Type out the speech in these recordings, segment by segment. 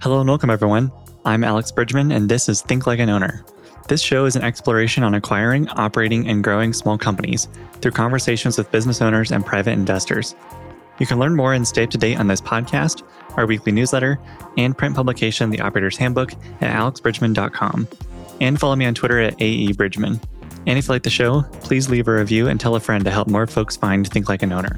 Hello and welcome, everyone. I'm Alex Bridgman, and this is Think Like an Owner. This show is an exploration on acquiring, operating, and growing small companies through conversations with business owners and private investors. You can learn more and stay up to date on this podcast, our weekly newsletter, and print publication, The Operator's Handbook, at alexbridgman.com. And follow me on Twitter at AEBridgman. And if you like the show, please leave a review and tell a friend to help more folks find Think Like an Owner.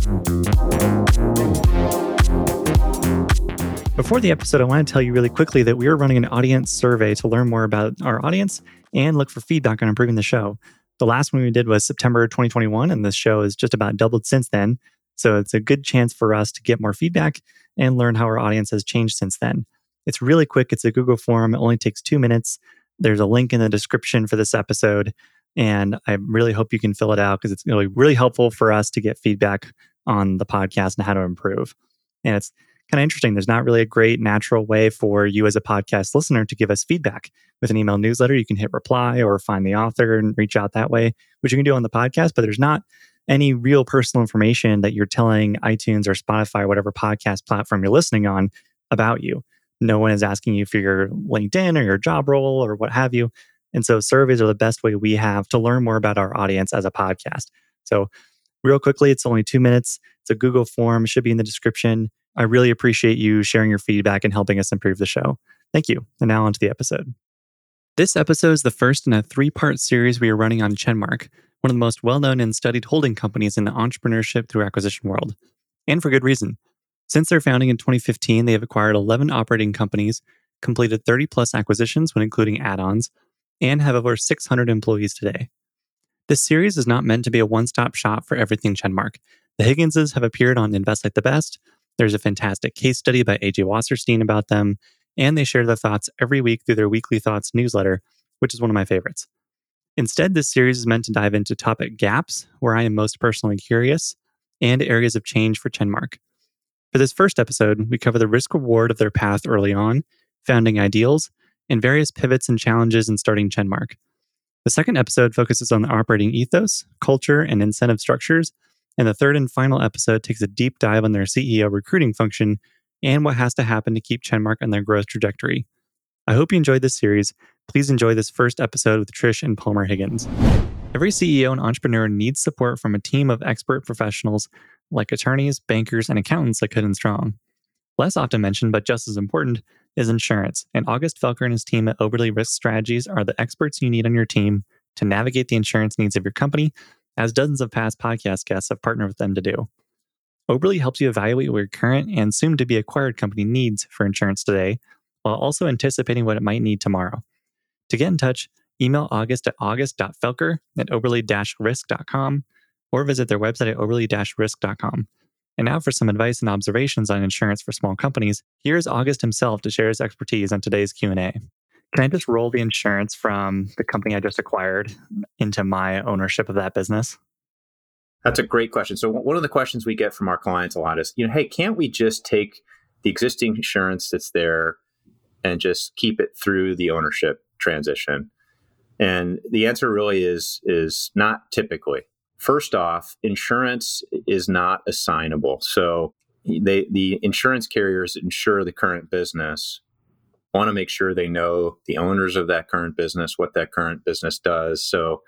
Before the episode, I want to tell you really quickly that we are running an audience survey to learn more about our audience and look for feedback on improving the show. The last one we did was September 2021, and this show has just about doubled since then. So it's a good chance for us to get more feedback and learn how our audience has changed since then. It's really quick. It's a Google form. It only takes 2 minutes. There's a link in the description for this episode, and I really hope you can fill it out because it's going to be really helpful for us to get feedback on the podcast and how to improve. And it's kind of interesting. There's not really a great natural way for you as a podcast listener to give us feedback. With an email newsletter, you can hit reply or find the author and reach out that way, which you can do on the podcast, but there's not any real personal information that you're telling iTunes or Spotify, or whatever podcast platform you're listening on, about you. No one is asking you for your LinkedIn or your job role or what have you. And so surveys are the best way we have to learn more about our audience as a podcast. So real quickly, it's only 2 minutes. It's a Google form. It should be in the description. I really appreciate you sharing your feedback and helping us improve the show. Thank you. And now on to the episode. This episode is the first in a 3-part series we are running on Chenmark, one of the most well-known and studied holding companies in the entrepreneurship through acquisition world. And for good reason. Since their founding in 2015, they have acquired 11 operating companies, completed 30-plus acquisitions when including add-ons, and have over 600 employees today. This series is not meant to be a one-stop shop for everything Chenmark. The Higginses have appeared on Invest Like the Best. There's a fantastic case study by AJ Wasserstein about them, and they share their thoughts every week through their Weekly Thoughts newsletter, which is one of my favorites. Instead, this series is meant to dive into topic gaps, where I am most personally curious, and areas of change for Chenmark. For this first episode, we cover the risk-reward of their path early on, founding ideals, and various pivots and challenges in starting Chenmark. The second episode focuses on the operating ethos, culture, and incentive structures, and the third and final episode takes a deep dive on their CEO recruiting function and what has to happen to keep Chenmark on their growth trajectory. I hope you enjoyed this series. Please enjoy this first episode with Trish and Palmer Higgins. Every CEO and entrepreneur needs support from a team of expert professionals like attorneys, bankers, and accountants like Hood & Strong. Less often mentioned, but just as important, is insurance. And August Felker and his team at Oberle Risk Strategies are the experts you need on your team to navigate the insurance needs of your company, as dozens of past podcast guests have partnered with them to do. Oberle helps you evaluate what your current and soon-to-be acquired company needs for insurance today, while also anticipating what it might need tomorrow. To get in touch, email August at august.felker@oberle-risk.com or visit their website at oberle-risk.com. And now for some advice and observations on insurance for small companies, here's August himself to share his expertise on today's Q&A. Can I just roll the insurance from the company I just acquired into my ownership of that business? That's a great question. So one of the questions we get from our clients a lot is, hey, can't we just take the existing insurance that's there and just keep it through the ownership transition? And the answer really is not typically. First off, insurance is not assignable. So the insurance carriers insure the current business, want to make sure they know the owners of that current business, what that current business does. So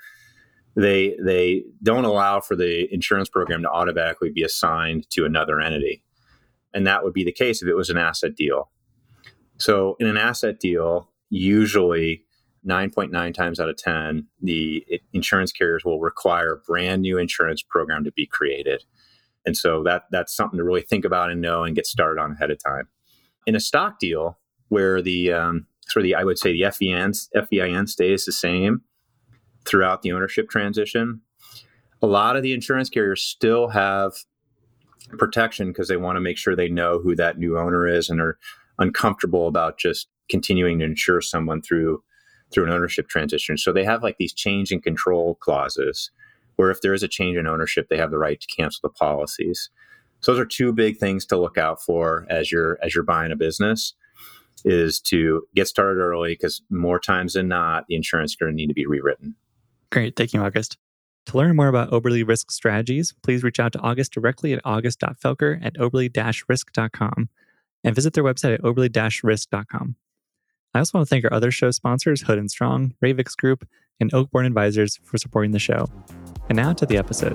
they don't allow for the insurance program to automatically be assigned to another entity. And that would be the case if it was an asset deal. So in an asset deal, usually 9.9 times out of 10, the insurance carriers will require a brand new insurance program to be created. And so that's something to really think about and know and get started on ahead of time. In a stock deal, where the I would say the FEIN stays the same throughout the ownership transition, a lot of the insurance carriers still have protection because they want to make sure they know who that new owner is and are uncomfortable about just continuing to insure someone through an ownership transition. So they have like these change in control clauses where if there is a change in ownership, they have the right to cancel the policies. So those are two big things to look out for as you're buying a business, is to get started early, because more times than not, the insurance is going to need to be rewritten. Great. Thank you, August. To learn more about Oberle Risk Strategies, please reach out to August directly at august.felker@oberle-risk.com. and visit their website at oberly-risk.com. I also want to thank our other show sponsors, Hood & Strong, Ravix Group, and Oakborn Advisors for supporting the show. And now to the episode.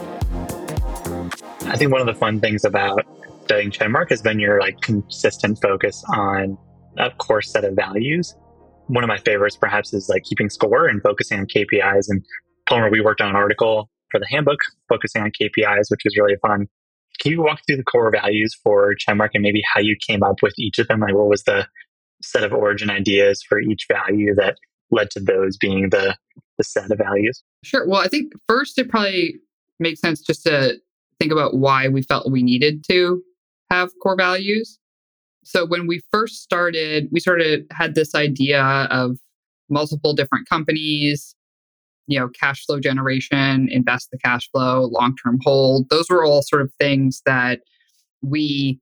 I think one of the fun things about studying Chenmark has been your consistent focus on a core set of values. One of my favorites perhaps is keeping score and focusing on KPIs. And Palmer, we worked on an article for the handbook focusing on KPIs, which was really fun. Can you walk through the core values for Chenmark and maybe how you came up with each of them? What was the set of origin ideas for each value that led to those being the set of values? Sure. Well, I think first it probably makes sense just to think about why we felt we needed to have core values. So when we first started, we sort of had this idea of multiple different companies, cash flow generation, invest the cash flow, long-term hold. Those were all sort of things that we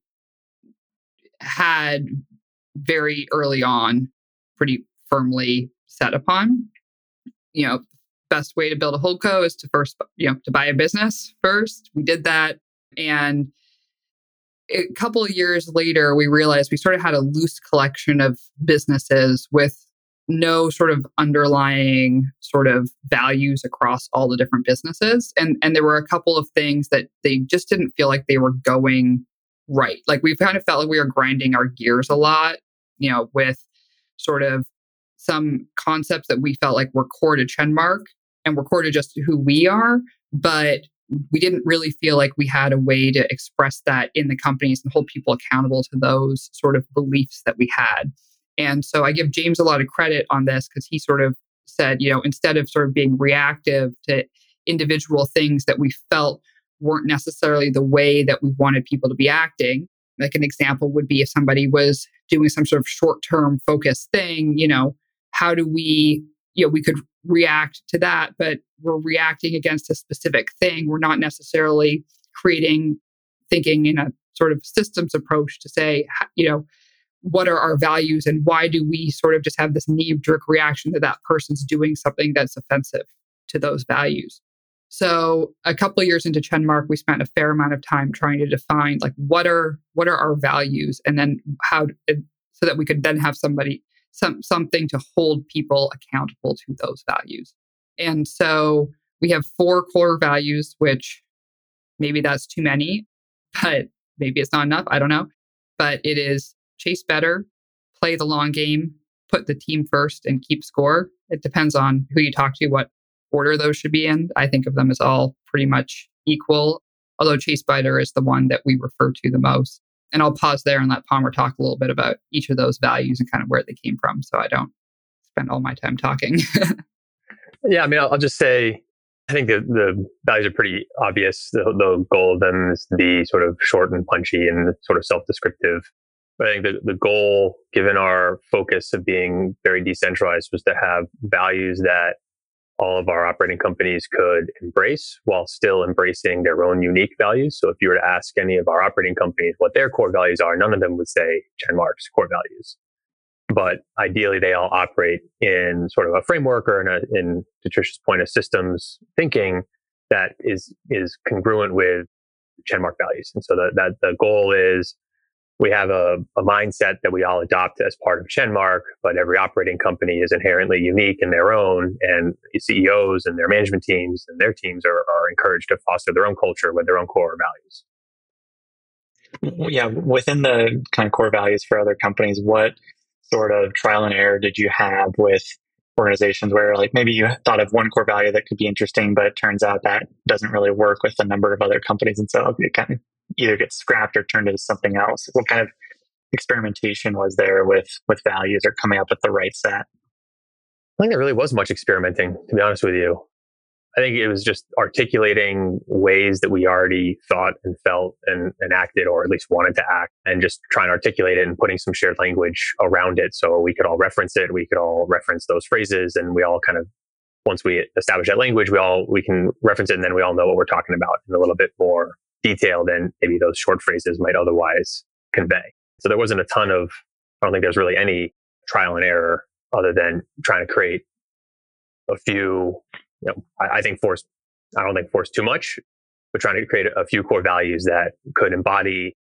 had very early on pretty firmly set upon. Best way to build a holdco is to first, to buy a business first. We did that. And a couple of years later, we realized we sort of had a loose collection of businesses with no sort of underlying sort of values across all the different businesses. And there were a couple of things that they just didn't feel like they were going right. We kind of felt like we were grinding our gears a lot, with sort of some concepts that we felt like were core to Chenmark and were core to just who we are, but we didn't really feel like we had a way to express that in the companies and hold people accountable to those sort of beliefs that we had. And so I give James a lot of credit on this because he sort of said, instead of sort of being reactive to individual things that we felt weren't necessarily the way that we wanted people to be acting. An example would be if somebody was doing some sort of short-term focused thing, how do we could react to that, but we're reacting against a specific thing. We're not necessarily thinking in a sort of systems approach to say, what are our values and why do we sort of just have this knee-jerk reaction that that person's doing something that's offensive to those values. So a couple of years into Chenmark, we spent a fair amount of time trying to define what are our values, and then so that we could then have something to hold people accountable to those values. And so we have 4 core values, which maybe that's too many, but maybe it's not enough. I don't know. But it is chase better, play the long game, put the team first, and keep score. It depends on who you talk to, what order those should be in. I think of them as all pretty much equal, although chase better is the one that we refer to the most. And I'll pause there and let Palmer talk a little bit about each of those values and kind of where they came from, so I don't spend all my time talking. Yeah, I'll just say, I think the values are pretty obvious. The goal of them is to be sort of short and punchy and sort of self-descriptive. But I think the goal, given our focus of being very decentralized, was to have values that all of our operating companies could embrace while still embracing their own unique values. So if you were to ask any of our operating companies what their core values are, none of them would say Chenmark's core values. But ideally, they all operate in sort of a framework or in Patricia's point of systems thinking that is congruent with Chenmark values. And so that the goal is we have a mindset that we all adopt as part of Chenmark, but every operating company is inherently unique in their own, and CEOs and their management teams and their teams are encouraged to foster their own culture with their own core values. Yeah, within the kind of core values for other companies, what sort of trial and error did you have with organizations where maybe you thought of one core value that could be interesting, but it turns out that doesn't really work with a number of other companies, and so it kind of either gets scrapped or turned into something else? What kind of experimentation was there with values or coming up with the right set? I think there really was much experimenting, to be honest with you. I think it was just articulating ways that we already thought and felt and acted, or at least wanted to act, and just trying to articulate it and putting some shared language around it so we could all reference it. We could all reference those phrases, and we all kind of, once we establish that language, we can reference it, and then we all know what we're talking about in a little bit more detail than maybe those short phrases might otherwise convey. So there wasn't a ton of, I don't think there's really any trial and error other than trying to create a few, I don't think force too much, but trying to create a few core values that could embody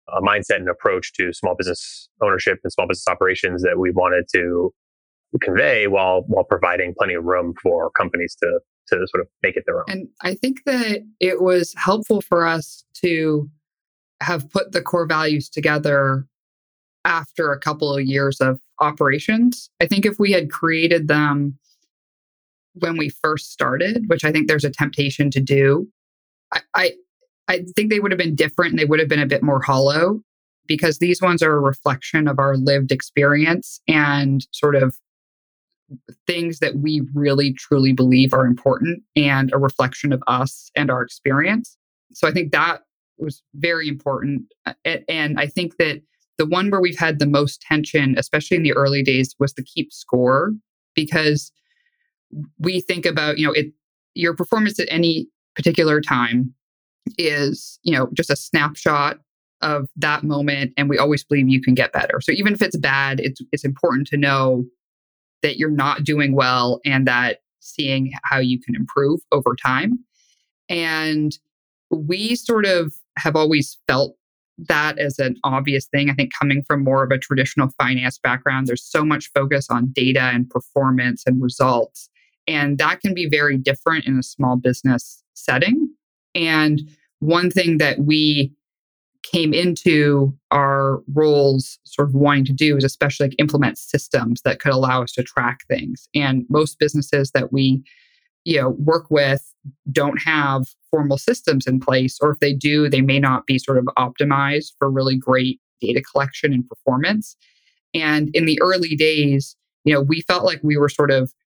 a mindset and approach to small business ownership and small business operations that we wanted to convey while providing plenty of room for companies to sort of make it their own. And I think that it was helpful for us to have put the core values together after a couple of years of operations. I think if we had created them when we first started, which I think there's a temptation to do, I think they would have been different and they would have been a bit more hollow, because these ones are a reflection of our lived experience and sort of things that we really truly believe are important and a reflection of us and our experience. So I think that was very important. And I think that the one where we've had the most tension, especially in the early days, was the keep score, because we think about, your performance at any particular time is, just a snapshot of that moment. And we always believe you can get better. So even if it's bad, it's important to know that you're not doing well and that seeing how you can improve over time. And we sort of have always felt that as an obvious thing. I think coming from more of a traditional finance background, there's so much focus on data and performance and results. And that can be very different in a small business setting. And one thing that we came into our roles sort of wanting to do is especially implement systems that could allow us to track things. And most businesses that we work with don't have formal systems in place, or if they do, they may not be sort of optimized for really great data collection and performance. And in the early days, we felt like we were sort of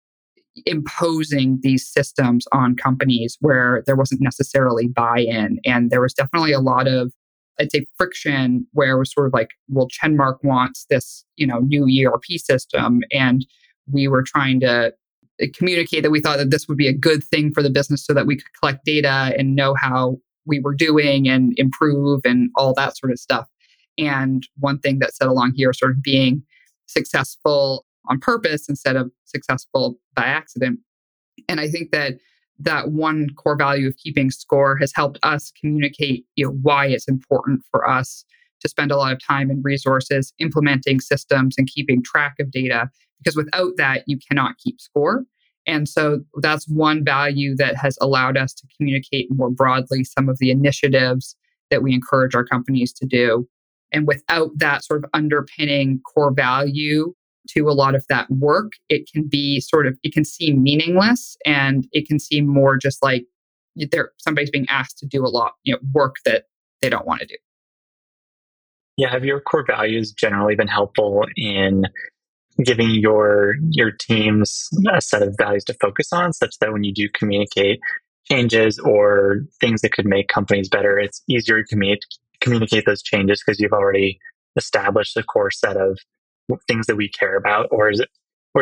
imposing these systems on companies where there wasn't necessarily buy-in. And there was definitely a lot of, I'd say, friction where it was sort of like, well, Chenmark wants this, new ERP system. And we were trying to communicate that we thought that this would be a good thing for the business so that we could collect data and know how we were doing and improve and all that sort of stuff. And one thing that said along here, sort of being successful on purpose instead of successful by accident. And I think that one core value of keeping score has helped us communicate, why it's important for us to spend a lot of time and resources implementing systems and keeping track of data, because without that, you cannot keep score. And so that's one value that has allowed us to communicate more broadly some of the initiatives that we encourage our companies to do. And without that sort of underpinning core value to a lot of that work, it can seem meaningless, and it can seem more just like somebody's being asked to do a lot, work that they don't want to do. Yeah, have your core values generally been helpful in giving your teams a set of values to focus on, such that when you do communicate changes or things that could make companies better, it's easier to communicate those changes because you've already established a core set of things that we care about? Or is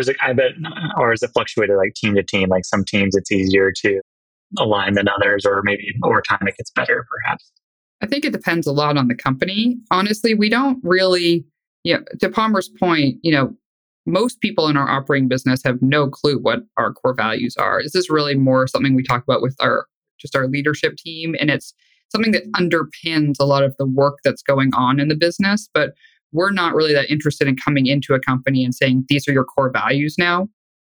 it fluctuated like team to team? Like some teams it's easier to align than others, or maybe over time it gets better perhaps? I think it depends a lot on the company. Honestly, we don't really, to Palmer's point, most people in our operating business have no clue what our core values are. This is really more something we talk about with our leadership team. And it's something that underpins a lot of the work that's going on in the business. But we're not really that interested in coming into a company and saying, these are your core values now.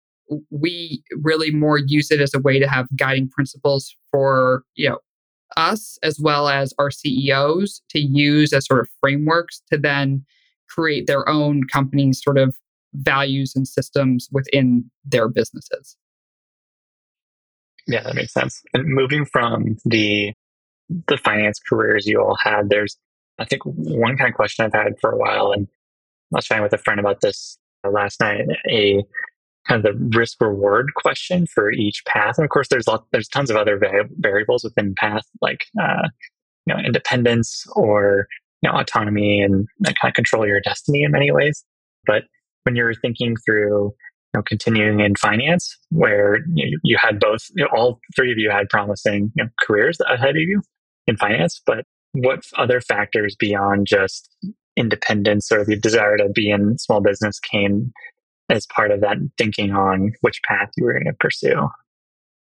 We really more use it as a way to have guiding principles for, us as well as our CEOs to use as sort of frameworks to then create their own company's sort of values and systems within their businesses. Yeah, that makes sense. And moving from the finance careers you all had, there's, I think, one kind of question I've had for a while, and I was chatting with a friend about this last night, a kind of the risk reward question for each path. And of course, there's tons of other variables within path, like independence or autonomy, and that kind of control your destiny in many ways. But when you're thinking through continuing in finance, where you had both, all three of you had promising careers ahead of you in finance, but what other factors beyond just independence or the desire to be in small business came as part of that thinking on which path you were going to pursue?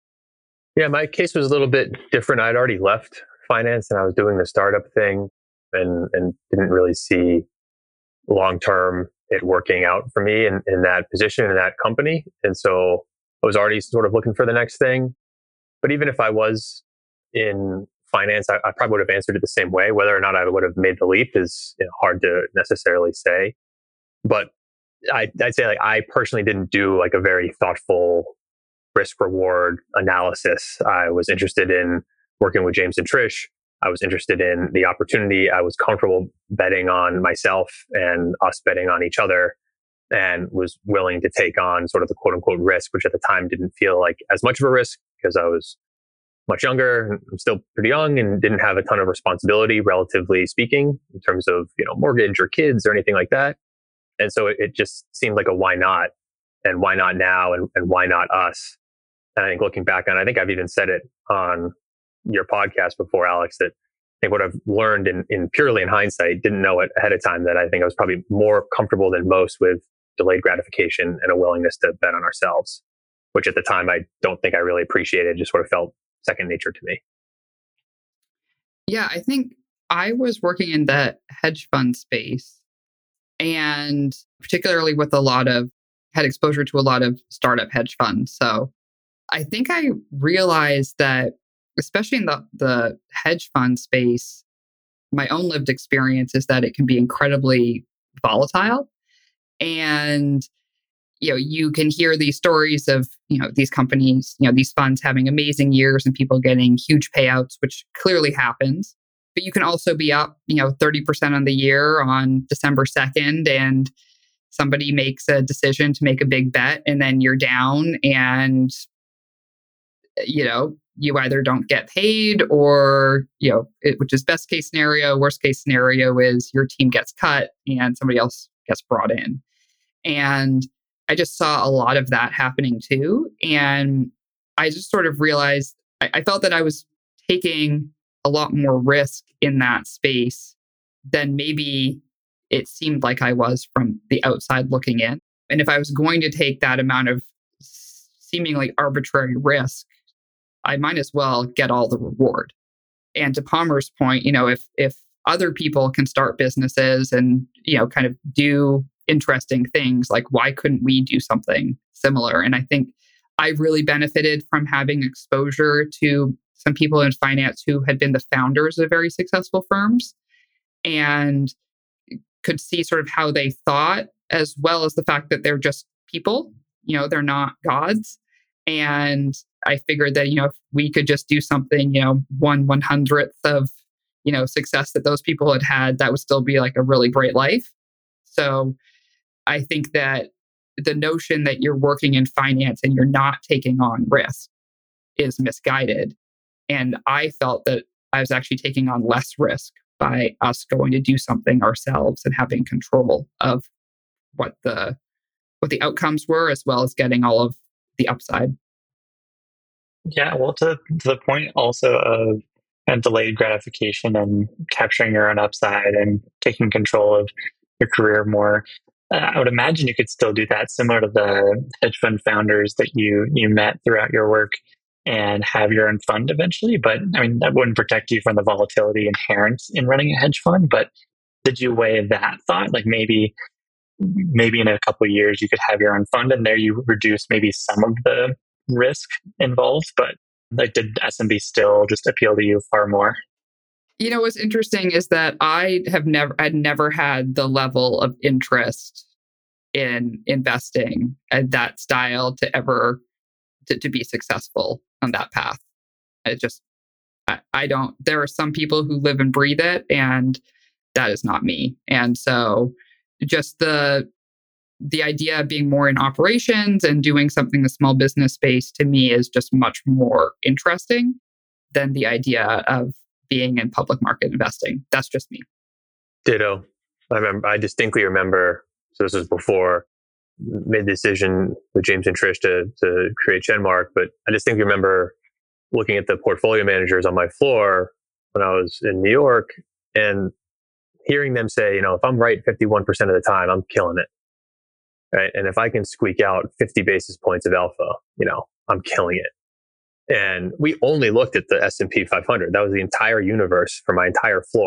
Yeah, my case was a little bit different. I'd already left finance and I was doing the startup thing. and didn't really see long term it working out for me in that position, in that company. And so I was already sort of looking for the next thing. But even if I was in finance, I probably would have answered it the same way. Whether or not I would have made the leap is hard to necessarily say. But I'd say like I personally didn't do like a very thoughtful risk reward analysis. I was interested in working with James and Trish. I was interested in the opportunity. I was comfortable betting on myself and us betting on each other, and was willing to take on sort of the quote unquote risk, which at the time didn't feel like as much of a risk because I was much younger. I'm still pretty young and didn't have a ton of responsibility, relatively speaking, in terms of, mortgage or kids or anything like that. And so it just seemed like a why not, and why not now, and why not us? And I think looking back on, I think I've even said it on your podcast before, Alex, that I think what I've learned in purely in hindsight, didn't know it ahead of time, that I think I was probably more comfortable than most with delayed gratification and a willingness to bet on ourselves, which at the time I don't think I really appreciated, just sort of felt second nature to me. Yeah, I think I was working in the hedge fund space, and particularly with had exposure to a lot of startup hedge funds. So I think I realized that, especially in the hedge fund space, my own lived experience is that it can be incredibly volatile. And, you can hear these stories of, these companies, these funds having amazing years and people getting huge payouts, which clearly happens. But you can also be up, 30% on the year on December 2nd, and somebody makes a decision to make a big bet, and then you're down, and, you either don't get paid or, which is best case scenario. Worst case scenario is your team gets cut and somebody else gets brought in. And I just saw a lot of that happening too. And I just sort of realized, I felt that I was taking a lot more risk in that space than maybe it seemed like I was from the outside looking in. And if I was going to take that amount of seemingly arbitrary risk, I might as well get all the reward. And to Palmer's point, if other people can start businesses and, kind of do interesting things, like why couldn't we do something similar? And I think I really benefited from having exposure to some people in finance who had been the founders of very successful firms, and could see sort of how they thought, as well as the fact that they're just people, they're not gods. And I figured that, if we could just do something, 1/100th of, success that those people had, that would still be like a really great life. So I think that the notion that you're working in finance and you're not taking on risk is misguided. And I felt that I was actually taking on less risk by us going to do something ourselves and having control of what the outcomes were, as well as getting all of the upside. Yeah, well, to the point also of delayed gratification and capturing your own upside and taking control of your career more, I would imagine you could still do that, similar to the hedge fund founders that you met throughout your work, and have your own fund eventually. But I mean, that wouldn't protect you from the volatility inherent in running a hedge fund. But did you weigh that thought? Like maybe in a couple of years you could have your own fund, and there you reduce maybe some of the risk involved. But like, did SMB still just appeal to you far more? What's interesting is that I'd never had the level of interest in investing at that style to ever to be successful on that path. I don't. There are some people who live and breathe it, and that is not me. And so, just the idea of being more in operations and doing something in the small business space, to me, is just much more interesting than the idea of being in public market investing. That's just me. Ditto. I distinctly remember, so this was before made the decision with James and Trish to create Genmark, but I distinctly remember looking at the portfolio managers on my floor when I was in New York and hearing them say, if I'm right 51% of the time, I'm killing it. Right. And if I can squeak out 50 basis points of alpha, I'm killing it. And we only looked at the S&P 500. That was the entire universe for my entire floor.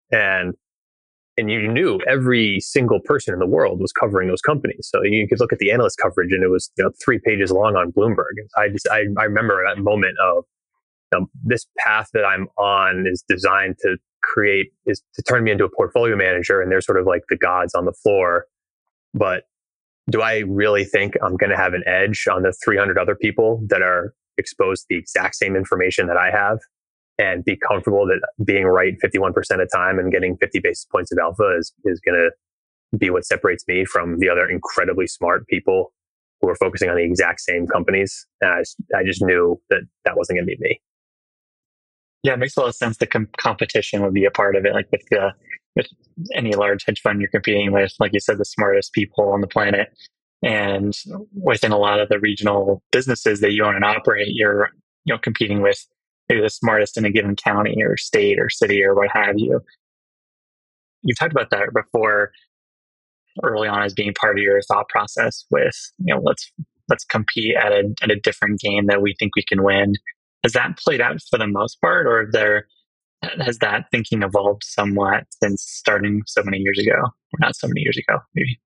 And you knew every single person in the world was covering those companies. So you could look at the analyst coverage and it was 3 pages long on Bloomberg. And I remember that moment of this path that I'm on is designed to turn me into a portfolio manager, and they're sort of like the gods on the floor. But do I really think I'm going to have an edge on the 300 other people that are exposed to the exact same information that I have, and be comfortable that being right 51% of the time and getting 50 basis points of alpha is going to be what separates me from the other incredibly smart people who are focusing on the exact same companies? I just knew that wasn't going to be me. Yeah, it makes a lot of sense. The competition would be a part of it. Like with any large hedge fund, you're competing with, like you said, the smartest people on the planet. And within a lot of the regional businesses that you own and operate, you're competing with maybe the smartest in a given county or state or city or what have you. You've talked about that before early on as being part of your thought process with, let's compete at a different game that we think we can win. Has that played out for the most part, or has that thinking evolved somewhat since starting so many years ago? Or not so many years ago, maybe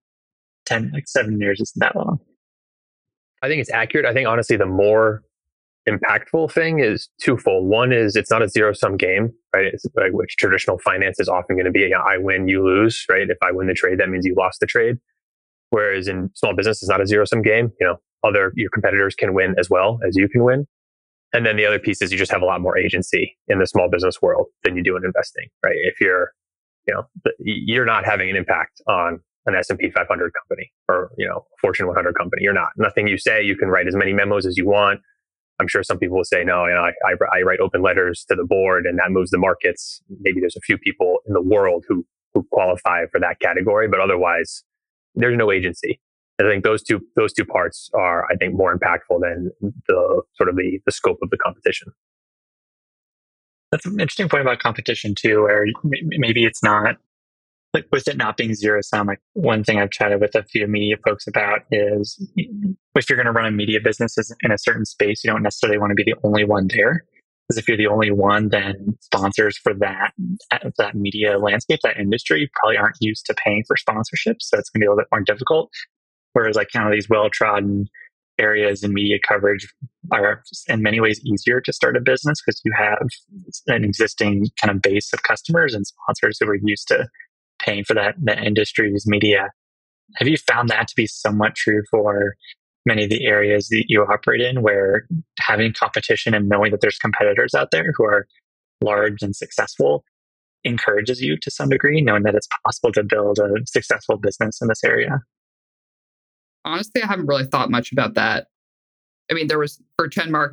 7 years isn't that long. I think it's accurate. I think honestly, the more impactful thing is twofold. One is it's not a zero-sum game, right? It's like which traditional finance is often going to be, I win, you lose, right? If I win the trade, that means you lost the trade. Whereas in small business, it's not a zero-sum game. Your competitors can win as well as you can win. And then the other piece is you just have a lot more agency in the small business world than you do in investing, right? If you're not having an impact on an S&P 500 company or, Fortune 100 company. You're not. Nothing you say, you can write as many memos as you want. I'm sure some people will say, no, I write open letters to the board and that moves the markets. Maybe there's a few people in the world who qualify for that category, but otherwise there's no agency. I think those two parts are, I think, more impactful than the sort of the scope of the competition. That's an interesting point about competition too, where maybe it's not, like with it not being zero sum. Like one thing I've chatted with a few media folks about is if you're going to run a media business in a certain space, you don't necessarily want to be the only one there. Because if you're the only one, then sponsors for that media landscape, that industry, probably aren't used to paying for sponsorships. So it's going to be a little bit more difficult. Whereas like kind of these well-trodden areas in media coverage are in many ways easier to start a business because you have an existing kind of base of customers and sponsors who are used to paying for that industry's media. Have you found that to be somewhat true for many of the areas that you operate in, where having competition and knowing that there's competitors out there who are large and successful encourages you to some degree, knowing that it's possible to build a successful business in this area? Honestly, I haven't really thought much about that. I mean, for Chenmark,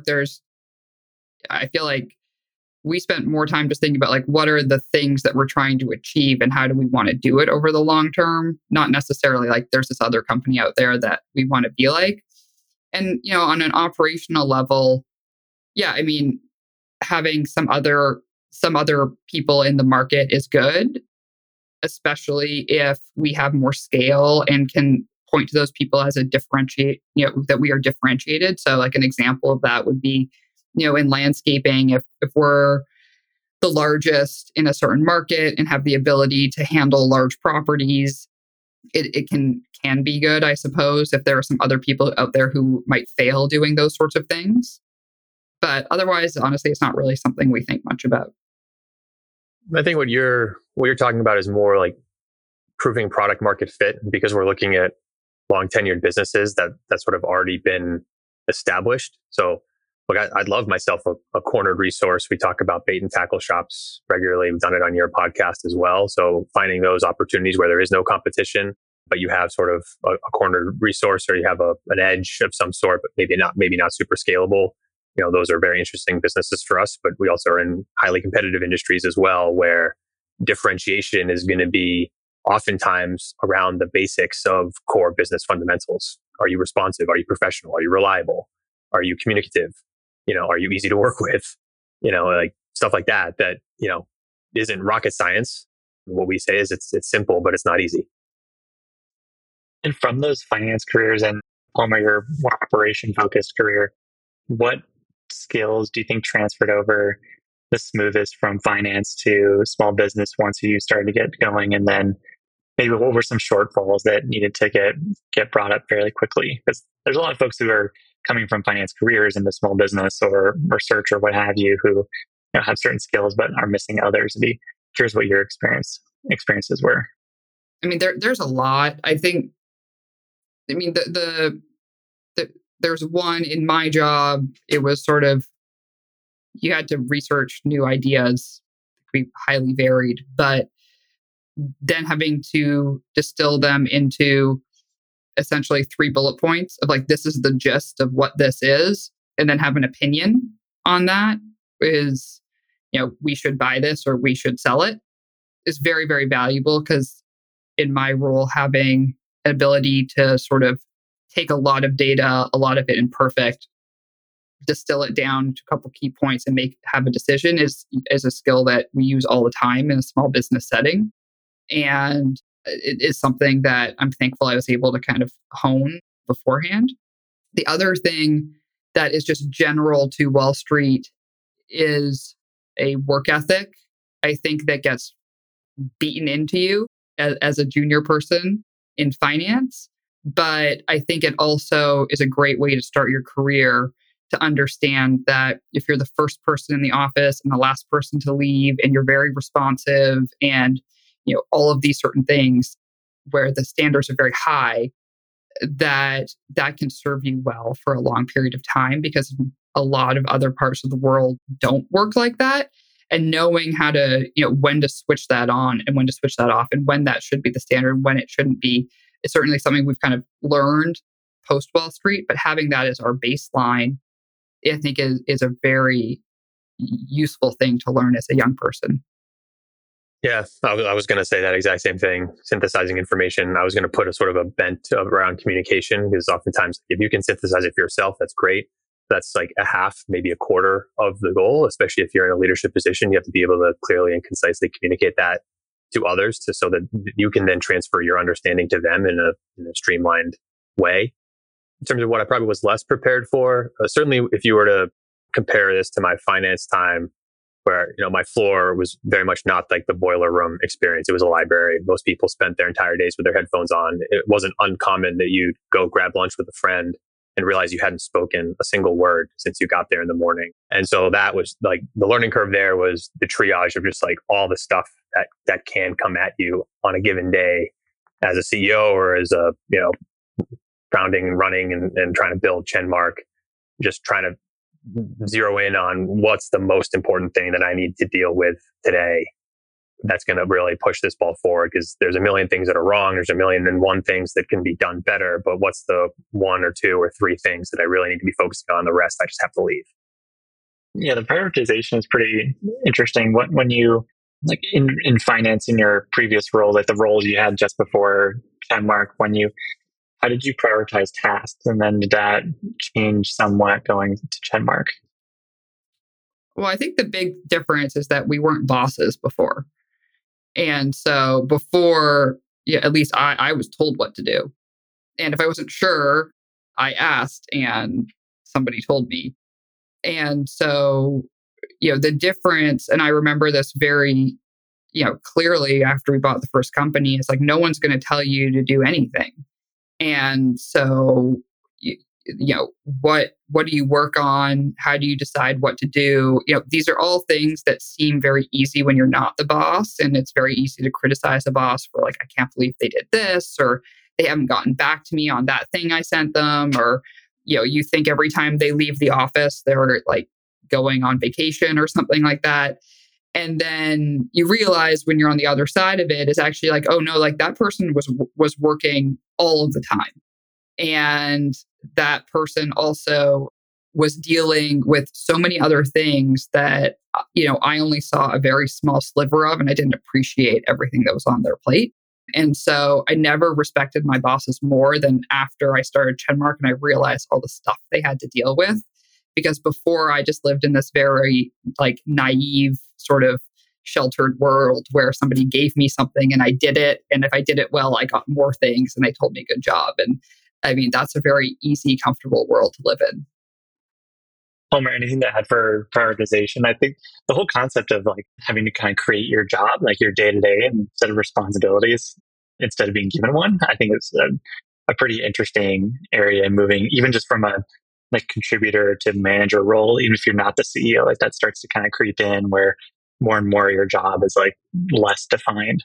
I feel like we spent more time just thinking about like, what are the things that we're trying to achieve and how do we want to do it over the long term? Not necessarily like there's this other company out there that we want to be like. And, on an operational level, yeah, I mean, having some other people in the market is good, especially if we have more scale and can point to those people as a differentiate, that we are differentiated. So like an example of that would be, in landscaping, if we're the largest in a certain market and have the ability to handle large properties, it can be good, I suppose, if there are some other people out there who might fail doing those sorts of things. But otherwise, honestly, it's not really something we think much about. I think what you're talking about is more like proving product market fit, because we're looking at long tenured businesses that's sort of already been established. So look, I'd love myself a cornered resource. We talk about bait and tackle shops regularly. We've done it on your podcast as well. So finding those opportunities where there is no competition, but you have sort of a cornered resource, or you have an edge of some sort, but maybe not super scalable. Those are very interesting businesses for us, but we also are in highly competitive industries as well, where differentiation is going to be oftentimes around the basics of core business fundamentals. Are you responsive? Are you professional? Are you reliable? Are you communicative? Are you easy to work with? Like stuff like that isn't rocket science. What we say is it's simple, but it's not easy. And from those finance careers and Palmer, your more operation focused career, what skills do you think transferred over the smoothest from finance to small business once you started to get going? And then maybe what were some shortfalls that needed to get brought up fairly quickly? Because there's a lot of folks who are coming from finance careers into small business or research or what have you, who have certain skills but are missing others. I'd be curious what your experiences were. I mean, there's a lot. I think. I mean, there's one in my job. It was sort of you had to research new ideas, be highly varied, but then having to distill them into essentially 3 bullet points of like, this is the gist of what this is, and then have an opinion on that is, we should buy this or we should sell it, is very, very valuable, because in my role, having an ability to sort of take a lot of data, a lot of it imperfect, distill it down to a couple key points and have a decision is a skill that we use all the time in a small business setting. And it is something that I'm thankful I was able to kind of hone beforehand. The other thing that is just general to Wall Street is a work ethic. I think that gets beaten into you as a junior person in finance. But I think it also is a great way to start your career, to understand that if you're the first person in the office and the last person to leave, and you're very responsive and all of these certain things where the standards are very high, that can serve you well for a long period of time, because a lot of other parts of the world don't work like that. And knowing how to, when to switch that on and when to switch that off, and when that should be the standard and when it shouldn't be, is certainly something we've kind of learned post Wall Street. But having that as our baseline, I think is a very useful thing to learn as a young person. Yeah, I was going to say that exact same thing, synthesizing information. I was going to put a sort of a bent around communication, because oftentimes if you can synthesize it for yourself, that's great. That's like a half, maybe a quarter of the goal, especially if you're in a leadership position. You have to be able to clearly and concisely communicate that to others so that you can then transfer your understanding to them in a streamlined way. In terms of what I probably was less prepared for, certainly if you were to compare this to my finance time, where my floor was very much not like the boiler room experience. It was a library. Most people spent their entire days with their headphones on. It wasn't uncommon that you'd go grab lunch with a friend and realize you hadn't spoken a single word since you got there in the morning. And so that was like the learning curve. There was the triage of just like all the stuff that can come at you on a given day as a CEO or as a founding and running and trying to build Chenmark, just trying to zero in on what's the most important thing that I need to deal with today that's going to really push this ball forward, because there's a million things that are wrong. There's a million and one things that can be done better, but what's the 1 or 2 or 3 things that I really need to be focusing on? The rest I just have to leave. Yeah, the prioritization is pretty interesting. When you like in finance, in your previous role, like the roles you had just before Chenmark, how did you prioritize tasks? And then did that change somewhat going to Chenmark? Well, I think the big difference is that we weren't bosses before. And so before, at least I was told what to do. And if I wasn't sure, I asked and somebody told me. And so, the difference, and I remember this very, clearly after we bought the first company, it's like, no one's going to tell you to do anything. And so, what do you work on? How do you decide what to do? These are all things that seem very easy when you're not the boss. And it's very easy to criticize a boss for like, I can't believe they did this, or they haven't gotten back to me on that thing I sent them. Or, you think every time they leave the office, they're like going on vacation or something like that. And then you realize when you're on the other side of it, it's actually like, oh no, like that person was working all of the time. And that person also was dealing with so many other things that, I only saw a very small sliver of, and I didn't appreciate everything that was on their plate. And so I never respected my bosses more than after I started Chenmark and I realized all the stuff they had to deal with. Because before, I just lived in this very like naive sort of sheltered world where somebody gave me something and I did it. And if I did it well, I got more things and they told me good job. And I mean, that's a very easy, comfortable world to live in. Homer, anything to add for prioritization? I think the whole concept of like having to kind of create your job, like your day to day instead of responsibilities, instead of being given one, I think it's a pretty interesting area moving, even just from a like contributor to manager role, even if you're not the CEO, like that starts to kind of creep in where more and more your job is like less defined.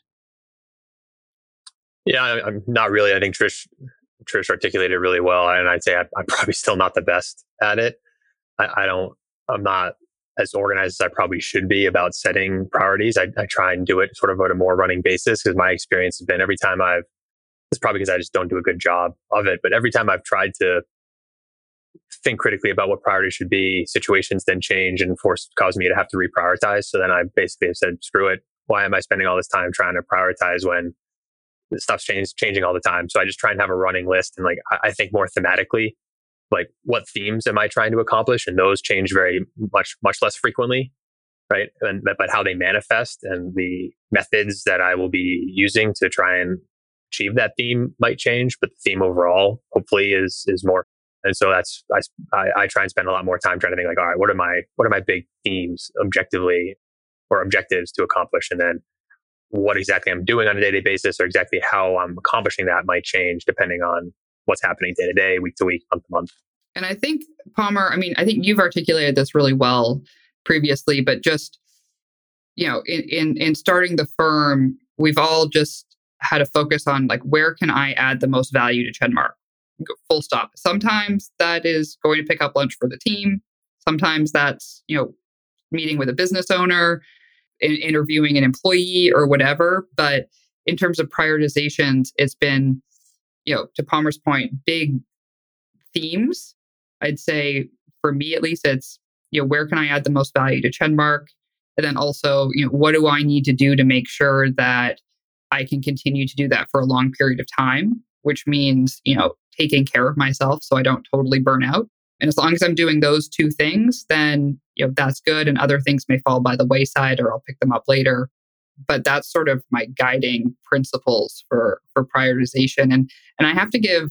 Yeah, I'm not really. I think Trish articulated it really well, and I'd say I'm probably still not the best at it. I'm not as organized as I probably should be about setting priorities. I try and do it sort of on a more running basis because my experience has been every time it's probably because I just don't do a good job of it, but every time I've tried to think critically about what priorities should be, situations then change and cause me to have to reprioritize. So then I basically have said, screw it. Why am I spending all this time trying to prioritize when stuff's changing all the time? So I just try and have a running list and like I think more thematically, like what themes am I trying to accomplish? And those change very much less frequently, right? But how they manifest and the methods that I will be using to try and achieve that theme might change, but the theme overall hopefully is more. And so I try and spend a lot more time trying to think like, all right, what are my big themes objectively or objectives to accomplish? And then what exactly I'm doing on a day-to-day basis or exactly how I'm accomplishing that might change depending on what's happening day to day, week to week, month to month. And I think, Palmer, I think you've articulated this really well previously, but just, in starting the firm, we've all just had a focus on like, where can I add the most value to Chenmark? Full stop. Sometimes that is going to pick up lunch for the team. Sometimes that's, meeting with a business owner, interviewing an employee or whatever. But in terms of prioritizations, it's been, to Palmer's point, big themes. I'd say for me, at least, it's, where can I add the most value to Chenmark? And then also, what do I need to do to make sure that I can continue to do that for a long period of time, which means, taking care of myself so I don't totally burn out. And as long as I'm doing those two things, then, that's good. And other things may fall by the wayside or I'll pick them up later. But that's sort of my guiding principles for prioritization. And I have to give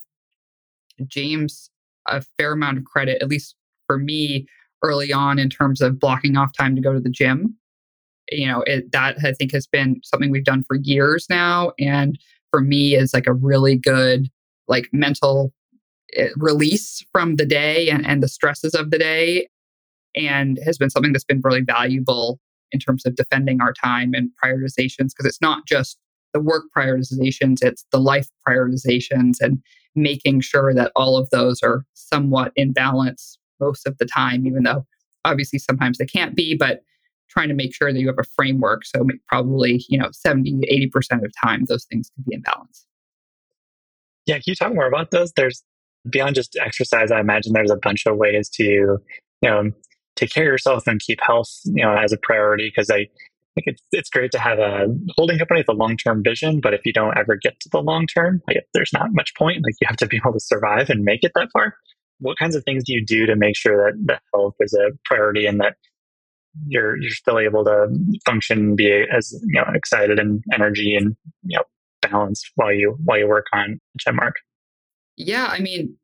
James a fair amount of credit, at least for me early on, in terms of blocking off time to go to the gym. That I think has been something we've done for years now. And for me is like a really good like mental release from the day and the stresses of the day, and has been something that's been really valuable in terms of defending our time and prioritizations, because it's not just the work prioritizations, it's the life prioritizations and making sure that all of those are somewhat in balance most of the time, even though obviously sometimes they can't be, but trying to make sure that you have a framework. So probably, 70 to 80% of time, those things can be in balance. Yeah, can you talk more about those? There's beyond just exercise, I imagine there's a bunch of ways to, take care of yourself and keep health, as a priority. Because I think it's great to have a holding company with a long-term vision, but if you don't ever get to the long term, like there's not much point. Like you have to be able to survive and make it that far. What kinds of things do you do to make sure that health is a priority and that you're still able to function, be as excited and energy and balanced while you work on Chenmark? Yeah,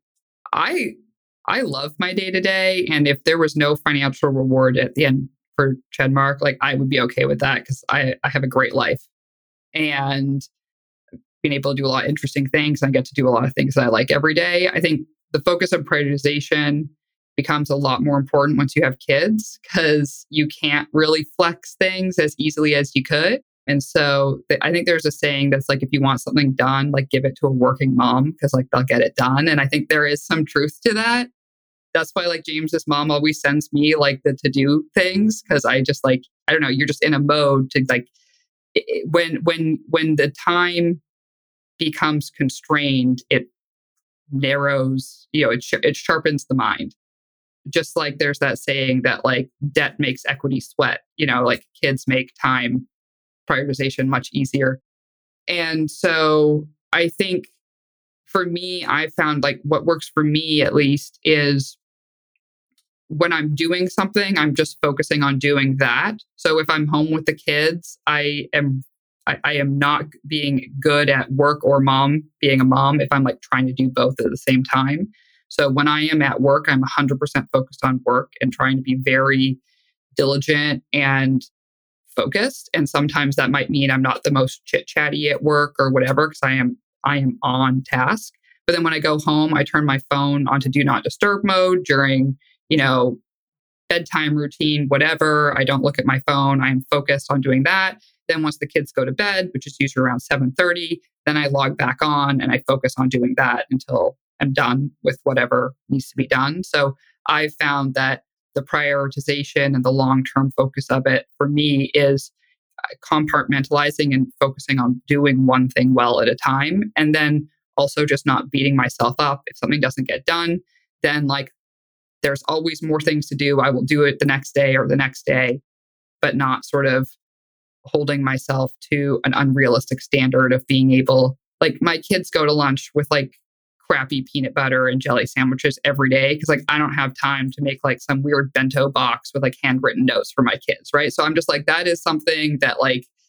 I love my day to day, and if there was no financial reward at the end for Chenmark, like I would be okay with that because I have a great life and being able to do a lot of interesting things. I get to do a lot of things that I like every day. I think the focus on prioritization becomes a lot more important once you have kids because you can't really flex things as easily as you could. And so I think there's a saying that's like, if you want something done, like give it to a working mom because like they'll get it done. And I think there is some truth to that. That's why like James's mom always sends me like the to-do things because I just like, I don't know, you're just in a mode to like, when the time becomes constrained, it narrows, it sharpens the mind. Just like there's that saying that like debt makes equity sweat, like kids make time prioritization much easier. And so I think for me, I found like what works for me at least is when I'm doing something, I'm just focusing on doing that. So if I'm home with the kids, I am not being good at work or being a mom if I'm like trying to do both at the same time. So when I am at work, I'm 100% focused on work and trying to be very diligent and focused. And sometimes that might mean I'm not the most chit-chatty at work or whatever, because I am on task. But then when I go home, I turn my phone onto do not disturb mode during, bedtime routine, whatever. I don't look at my phone. I'm focused on doing that. Then once the kids go to bed, which is usually around 7:30, then I log back on and I focus on doing that until I'm done with whatever needs to be done. So I found that the prioritization and the long-term focus of it for me is compartmentalizing and focusing on doing one thing well at a time. And then also just not beating myself up. If something doesn't get done, then there's always more things to do. I will do it the next day or the next day, but not sort of holding myself to an unrealistic standard of being able, my kids go to lunch with crappy peanut butter and jelly sandwiches every day because I don't have time to make some weird bento box with handwritten notes for my kids, right? So I'm just that is something that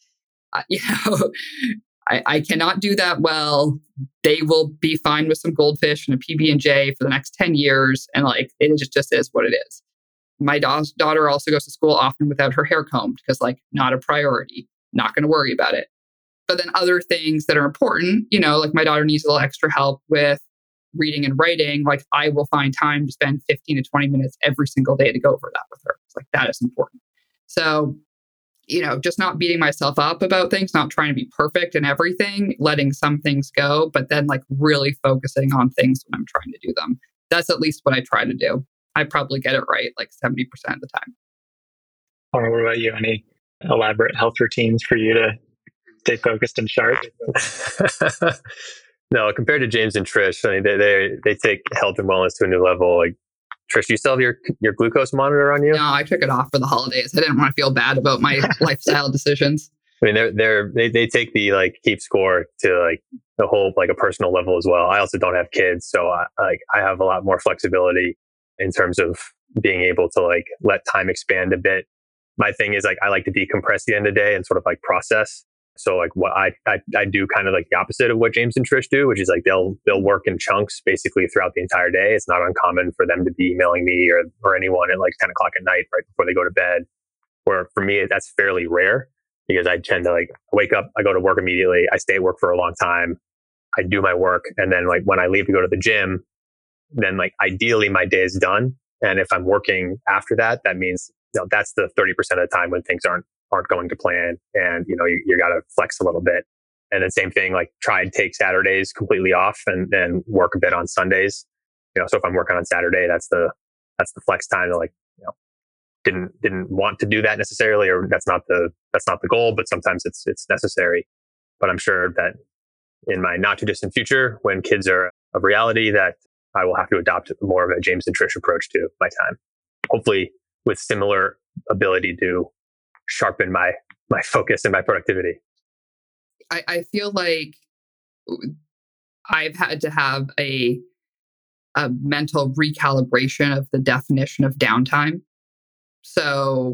I cannot do that well. They will be fine with some goldfish and a PB&J for the next 10 years. And it just is what it is. My daughter also goes to school often without her hair combed because not a priority, not going to worry about it. But then other things that are important, my daughter needs a little extra help with reading and writing. I will find time to spend 15 to 20 minutes every single day to go over that with her. It's that is important. So, just not beating myself up about things, not trying to be perfect in everything, letting some things go, but then really focusing on things when I'm trying to do them. That's at least what I try to do. I probably get it right 70% of the time. Or what about you? Any elaborate health routines for you to stay focused and sharp? No, compared to James and Trish, they take health and wellness to a new level. Trish, do you still have your glucose monitor on you? No, I took it off for the holidays. I didn't want to feel bad about my lifestyle decisions. I mean, they take the keep score to the whole a personal level as well. I also don't have kids, so I have a lot more flexibility in terms of being able to let time expand a bit. My thing is I like to decompress the end of the day and sort of process. So what I do kind of the opposite of what James and Trish do, which is they'll work in chunks basically throughout the entire day. It's not uncommon for them to be emailing me or anyone at 10 o'clock at night right before they go to bed. Where for me, that's fairly rare because I tend to wake up, I go to work immediately. I stay at work for a long time. I do my work. And then when I leave to go to the gym, then ideally my day is done. And if I'm working after that, that means that's the 30% of the time when things aren't going to plan, and you got to flex a little bit. And then same thing, try and take Saturdays completely off and then work a bit on Sundays. So if I'm working on Saturday, that's the flex time to didn't want to do that necessarily, or that's not the goal, but sometimes it's necessary. But I'm sure that in my not too distant future, when kids are of reality, that I will have to adopt more of a James and Trish approach to my time, hopefully with similar ability to sharpen my focus and my productivity. I feel like I've had to have a mental recalibration of the definition of downtime. So,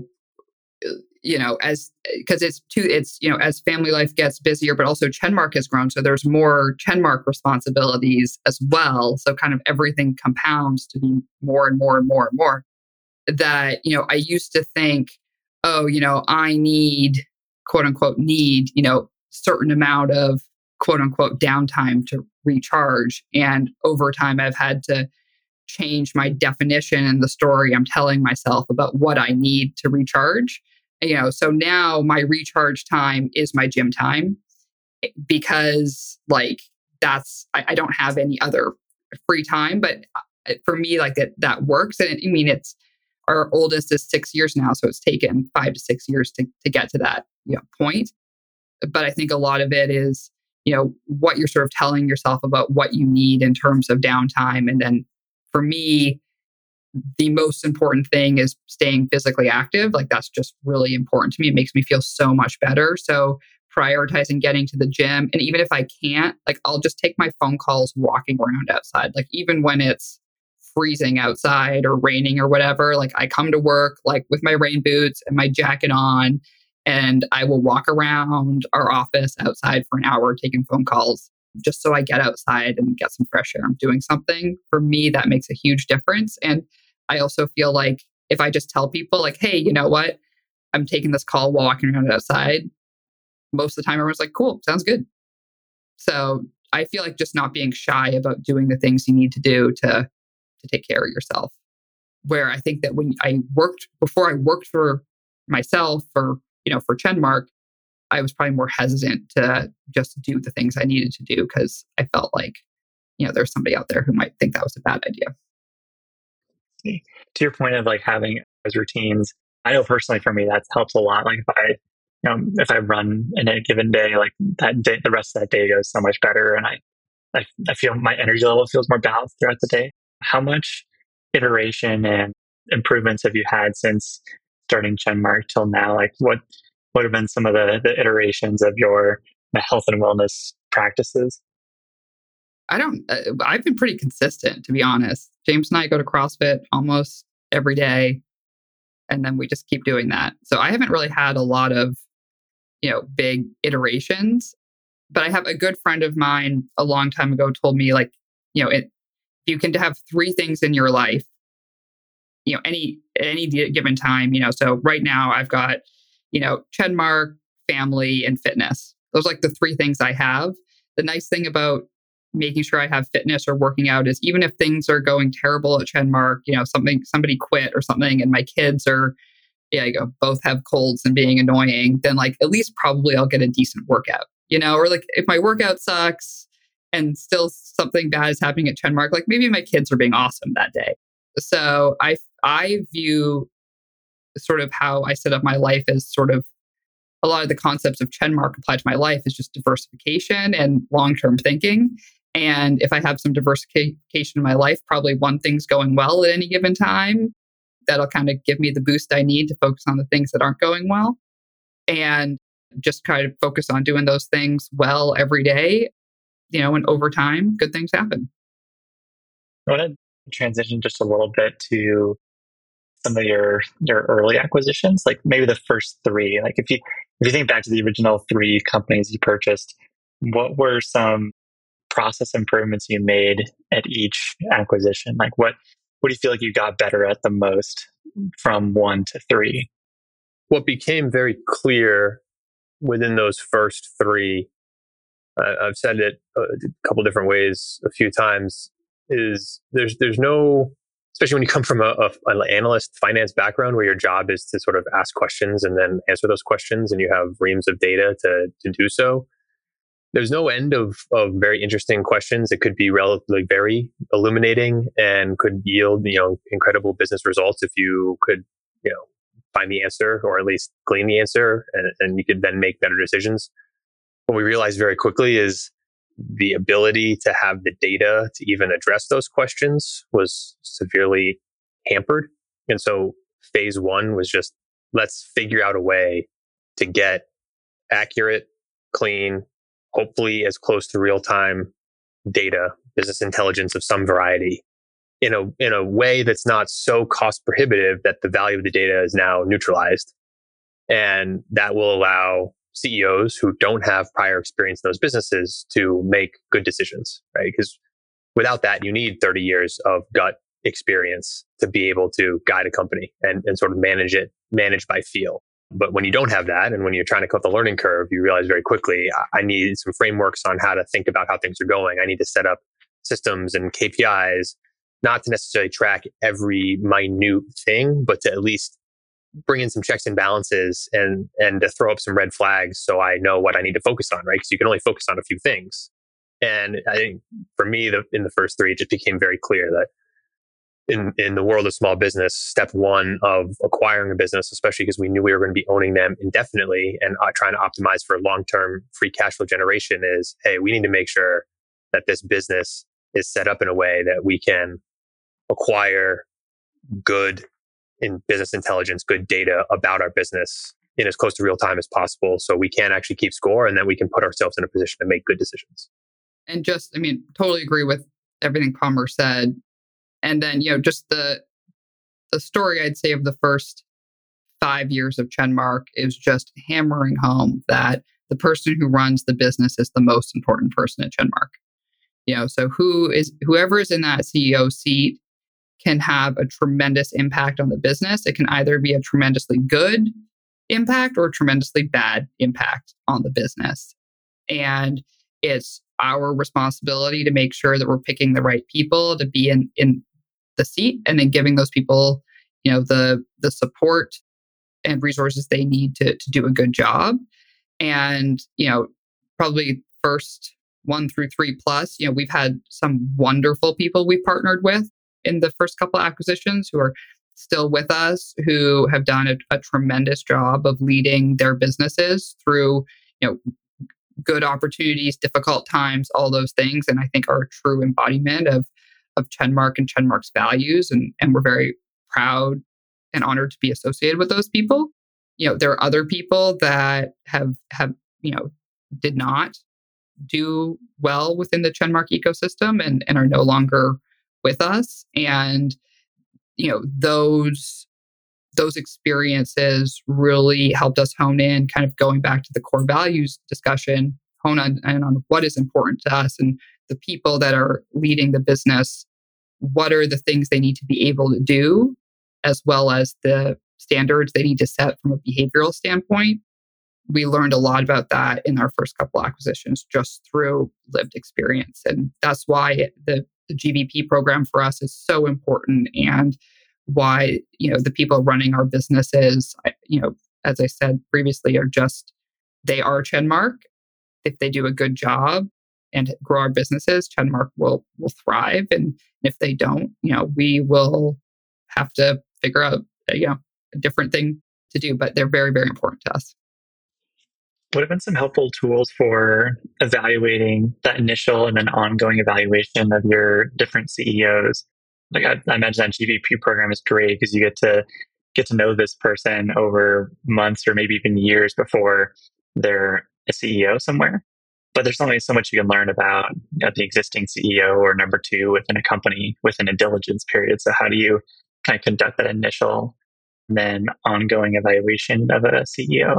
because as family life gets busier, but also Chenmark has grown. So there's more Chenmark responsibilities as well. So kind of everything compounds to be more and more and more and more. That, I used to think, I need, quote unquote, certain amount of quote unquote downtime to recharge. And over time, I've had to change my definition and the story I'm telling myself about what I need to recharge. So now my recharge time is my gym time because I don't have any other free time. But for me, that works. And it's, our oldest is 6 years now, so it's taken 5 to 6 years to get to that point. But I think a lot of it is, what you're sort of telling yourself about what you need in terms of downtime. And then for me, the most important thing is staying physically active. That's just really important to me. It makes me feel so much better. So prioritizing getting to the gym. And even if I can't, I'll just take my phone calls walking around outside. Even when it's freezing outside or raining or whatever, I come to work with my rain boots and my jacket on, and I will walk around our office outside for an hour taking phone calls just so I get outside and get some fresh air. I'm doing something. For me, that makes a huge difference. And I also feel like if I just tell people like, hey, you know what? I'm taking this call while walking around outside. Most of the time, everyone's like, cool, sounds good. So I feel like just not being shy about doing the things you need to do to take care of yourself. Where I think that before I worked for myself or, for Chenmark, I was probably more hesitant to just do the things I needed to do because I felt like, there's somebody out there who might think that was a bad idea. To your point of like having those routines, I know personally for me, that's helped a lot. Like if I run in a given day, like that day, the rest of that day goes so much better. And I feel my energy level feels more balanced throughout the day. How much iteration and improvements have you had since starting Chenmark till now? Like what have been some of the iterations of your health and wellness practices? I've been pretty consistent, to be honest. James and I go to CrossFit almost every day, and then we just keep doing that. So I haven't really had a lot of, big iterations, but I have a good friend of mine a long time ago told me like, if you can have three things in your life, any given time, so right now I've got, Chenmark, family, and fitness. Those are like the three things I have. The nice thing about making sure I have fitness or working out is even if things are going terrible at Chenmark, somebody quit or something, and my kids are, both have colds and being annoying, then like at least probably I'll get a decent workout, or like if my workout sucks and still something bad is happening at Chenmark, like maybe my kids are being awesome that day. So I view sort of how I set up my life as sort of a lot of the concepts of Chenmark applied to my life is just diversification and long-term thinking. And if I have some diversification in my life, probably one thing's going well at any given time. That'll kind of give me the boost I need to focus on the things that aren't going well. And just kind of focus on doing those things well every day, and over time, good things happen. I want to transition just a little bit to some of your early acquisitions, like maybe the first three. Like if you think back to the original three companies you purchased, what were some process improvements you made at each acquisition? Like what do you feel like you got better at the most from 1 to 3? What became very clear within those first three, I've said it a couple different ways a few times, is there's no, especially when you come from an analyst finance background where your job is to sort of ask questions and then answer those questions, and you have reams of data to do so. There's no end of very interesting questions. It could be relatively very illuminating and could yield, incredible business results if you could, find the answer or at least glean the answer, and you could then make better decisions. What we realized very quickly is the ability to have the data to even address those questions was severely hampered. And so phase one was just, let's figure out a way to get accurate, clean, hopefully as close to real-time data, business intelligence of some variety, in a way that's not so cost prohibitive that the value of the data is now neutralized. And that will allow CEOs who don't have prior experience in those businesses to make good decisions, right? Because without that, you need 30 years of gut experience to be able to guide a company and sort of manage by feel. But when you don't have that, and when you're trying to cut the learning curve, you realize very quickly, I need some frameworks on how to think about how things are going. I need to set up systems and KPIs, not to necessarily track every minute thing, but to at least bring in some checks and balances and to throw up some red flags so I know what I need to focus on, right? Because you can only focus on a few things. And I think for me, in the first three, it just became very clear that in the world of small business, step one of acquiring a business, especially because we knew we were going to be owning them indefinitely and trying to optimize for long-term free cash flow generation, is, hey, we need to make sure that this business is set up in a way that we can acquire good in business intelligence, good data about our business in as close to real time as possible, so we can actually keep score and then we can put ourselves in a position to make good decisions. And just, totally agree with everything Palmer said. And then, just the story I'd say of the first 5 years of Chenmark is just hammering home that the person who runs the business is the most important person at Chenmark. So whoever is in that CEO seat can have a tremendous impact on the business. It can either be a tremendously good impact or a tremendously bad impact on the business. And it's our responsibility to make sure that we're picking the right people to be in the seat, and then giving those people, the support and resources they need to do a good job. And, probably first 1 through 3 plus, we've had some wonderful people we've partnered with in the first couple of acquisitions who are still with us, who have done a tremendous job of leading their businesses through, good opportunities, difficult times, all those things. And I think are a true embodiment of Chenmark and Chenmark's values. And we're very proud and honored to be associated with those people. There are other people that have did not do well within the Chenmark ecosystem and are no longer with us. And, those experiences really helped us hone in, kind of going back to the core values discussion, hone on what is important to us and the people that are leading the business. What are the things they need to be able to do, as well as the standards they need to set from a behavioral standpoint. We learned a lot about that in our first couple acquisitions just through lived experience. And that's why the GVP program for us is so important, and why, the people running our businesses, as I said previously, they are Chenmark. If they do a good job and grow our businesses, Chenmark will thrive. And if they don't, we will have to figure out, a different thing to do, but they're very, very important to us. What have been some helpful tools for evaluating that initial and then ongoing evaluation of your different CEOs? Like I imagine that GVP program is great because you get to know this person over months or maybe even years before they're a CEO somewhere. But there's only so much you can learn about the existing CEO or number 2 within a company within a diligence period. So how do you kind of conduct that initial and then ongoing evaluation of a CEO?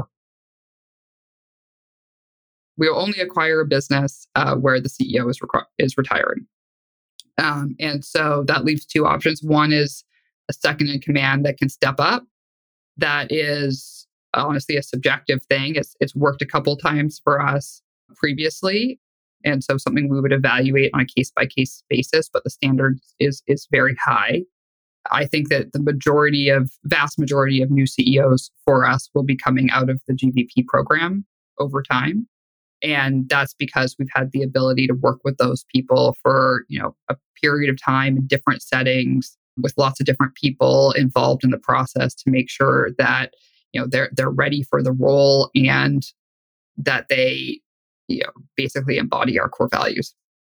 We'll only acquire a business where the CEO is retiring. And so that leaves 2 options. One is a second in command that can step up. That is honestly a subjective thing. It's worked a couple times for us previously. And so something we would evaluate on a case-by-case basis, but the standard is very high. I think that the vast majority of new CEOs for us will be coming out of the GVP program over time. And that's because we've had the ability to work with those people for, a period of time in different settings with lots of different people involved in the process to make sure that, they're ready for the role and that they, basically embody our core values.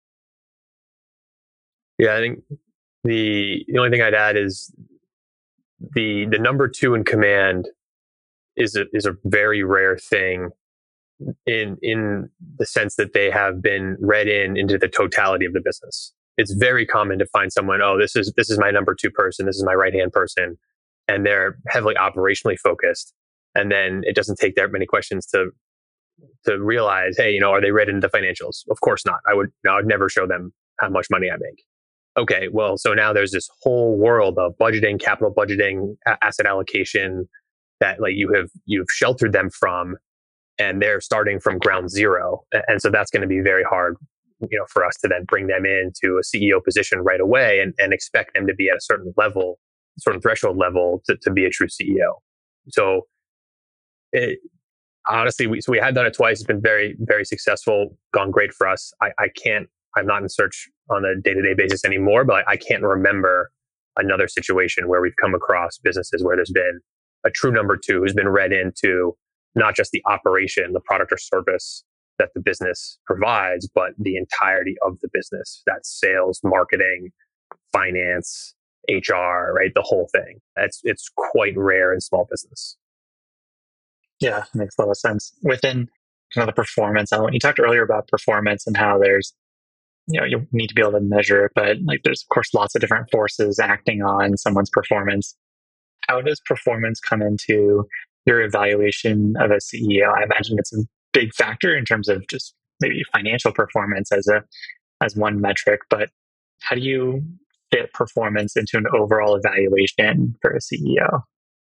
Yeah, I think the only thing I'd add is the number 2 in command is a very rare thing in the sense that they have been read into the totality of the business. It's very common to find someone, this is my number 2 person, this is my right-hand person, and they're heavily operationally focused. And then it doesn't take that many questions to realize, hey, are they read into the financials? Of course not. I'd never show them how much money I make. Okay, well, so now there's this whole world of budgeting, capital budgeting, asset allocation that you've sheltered them from, and they're starting from ground zero. And so that's going to be very hard, for us to then bring them into a CEO position right away and expect them to be at a certain level, certain threshold level to be a true CEO. So honestly, we had done it twice. It's been very, very successful, gone great for us. I'm not in search on a day-to-day basis anymore, but I can't remember another situation where we've come across businesses where there's been a true number 2 who's been read into not just the operation, the product or service that the business provides, but the entirety of the business. That's sales, marketing, finance, HR, right? The whole thing. It's quite rare in small business. Yeah, makes a lot of sense. Within kind of the performance element, you talked earlier about performance and how there's, you need to be able to measure it, but there's of course lots of different forces acting on someone's performance. How does performance come into your evaluation of a CEO? I imagine it's big factor in terms of just maybe financial performance as one metric, but how do you fit performance into an overall evaluation for a CEO?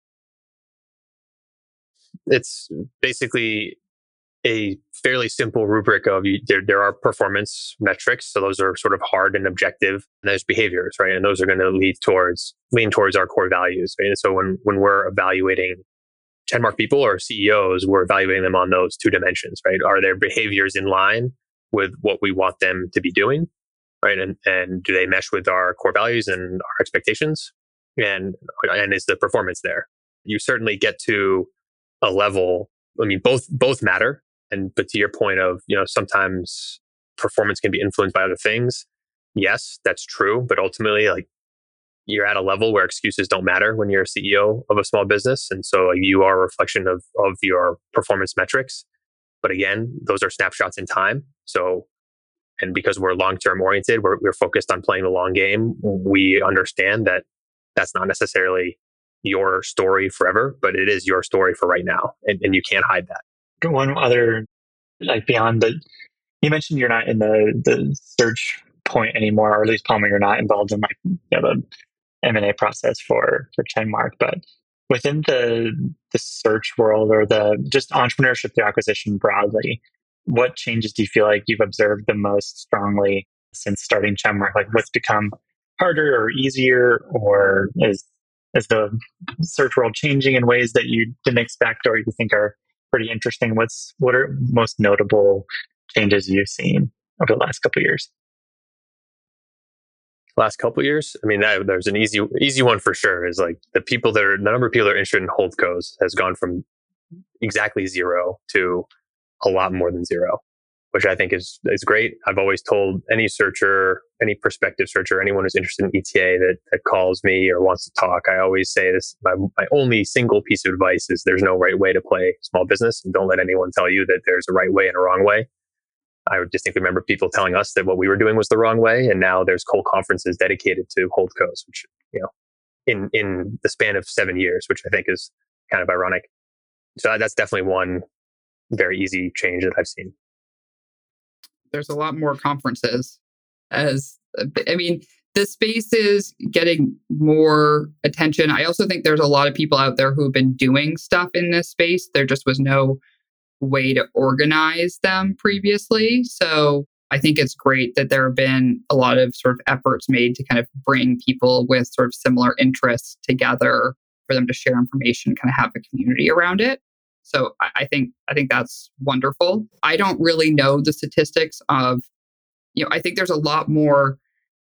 It's basically a fairly simple rubric of there are performance metrics. So those are sort of hard and objective. And there's behaviors, right? And those are going to lean towards our core values. Right? And so when we're evaluating Chenmark people or CEOs, we're evaluating them on those two dimensions, right? Are their behaviors in line with what we want them to be doing, right? And do they mesh with our core values and our expectations? And is the performance there? You certainly get to a level. I mean, both matter. But to your point of, sometimes performance can be influenced by other things. Yes, that's true. But ultimately, like, you're at a level where excuses don't matter when you're a CEO of a small business. And so you are a reflection of your performance metrics. But again, those are snapshots in time. So, and because we're long-term oriented, we're focused on playing the long game. We understand that that's not necessarily your story forever, but it is your story for right now. And you can't hide that. One other, like beyond you mentioned you're not in the search point anymore, or at least Palmer, you're not involved in the M&A process for Chenmark, but within the search world or the just entrepreneurship through acquisition broadly, what changes do you feel like you've observed the most strongly since starting Chenmark? Like, what's become harder or easier, or is the search world changing in ways that you didn't expect or you think are pretty interesting? What are most notable changes you've seen over the last couple of years? Last couple of years, I mean, there's an easy one for sure. Is like the number of people that are interested in holdcos has gone from exactly 0 to a lot more than 0, which I think is great. I've always told any searcher, any prospective searcher, anyone who's interested in ETA that calls me or wants to talk, I always say this: my only single piece of advice is there's no right way to play small business, and don't let anyone tell you that there's a right way and a wrong way. I distinctly remember people telling us that what we were doing was the wrong way, and now there's whole conferences dedicated to holdcos, which, in the span of 7 years, which I think is kind of ironic. So that's definitely one very easy change that I've seen. There's a lot more conferences. The space is getting more attention. I also think there's a lot of people out there who have been doing stuff in this space. There just was no way to organize them previously. So I think it's great that there have been a lot of sort of efforts made to kind of bring people with sort of similar interests together for them to share information, kind of have a community around it. So I think that's wonderful. I don't really know the statistics of, I think there's a lot more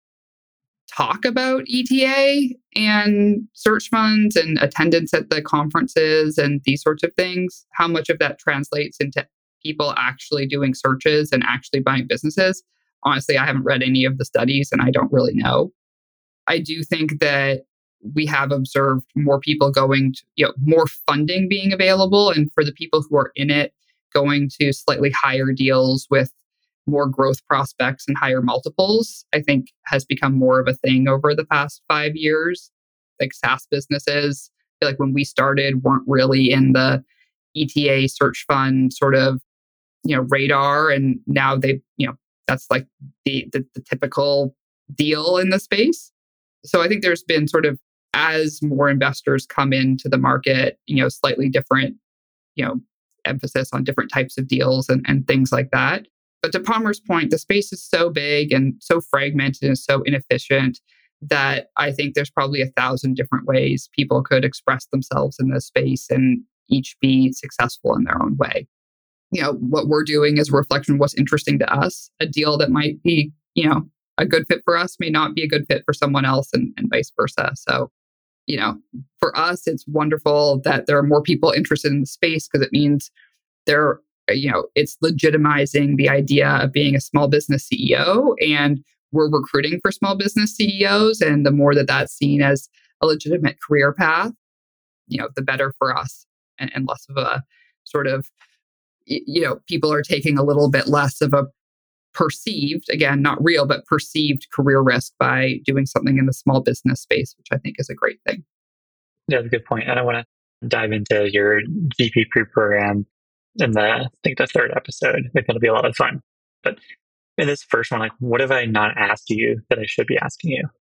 talk about ETA and search funds and attendance at the conferences and these sorts of things. How much of that translates into people actually doing searches and actually buying businesses? Honestly, I haven't read any of the studies and I don't really know. I do think that we have observed more people going to, more funding being available. And for the people who are in it, going to slightly higher deals with more growth prospects and higher multiples, I think has become more of a thing over the past 5 years. Like SaaS businesses, I feel like when we started, weren't really in the ETA search fund sort of, radar. And now that's like the typical deal in the space. So I think there's been sort of, as more investors come into the market, slightly different, emphasis on different types of deals and things like that. But to Palmer's point, the space is so big and so fragmented and so inefficient that I think there's probably 1,000 different ways people could express themselves in this space and each be successful in their own way. What we're doing is a reflection of what's interesting to us. A deal that might be, a good fit for us may not be a good fit for someone else and vice versa. So, for us, it's wonderful that there are more people interested in the space because it means it's legitimizing the idea of being a small business CEO, and we're recruiting for small business CEOs. And the more that that's seen as a legitimate career path, the better for us and less of a sort of, people are taking a little bit less of a perceived, again, not real, but perceived career risk by doing something in the small business space, which I think is a great thing. Yeah, that's a good point. And I want to dive into your VP pre-program in I think the third episode. I think that'll be a lot of fun. But in this first one, like, what have I not asked you that I should be asking you?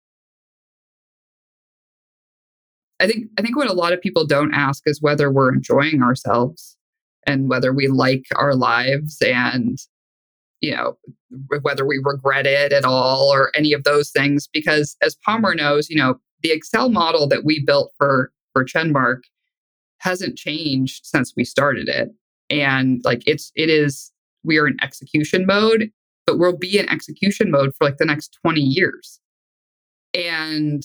I think what a lot of people don't ask is whether we're enjoying ourselves and whether we like our lives, and whether we regret it at all or any of those things. Because as Palmer knows, the Excel model that we built for Chenmark hasn't changed since we started it. And like we are in execution mode, but we'll be in execution mode for like the next 20 years. And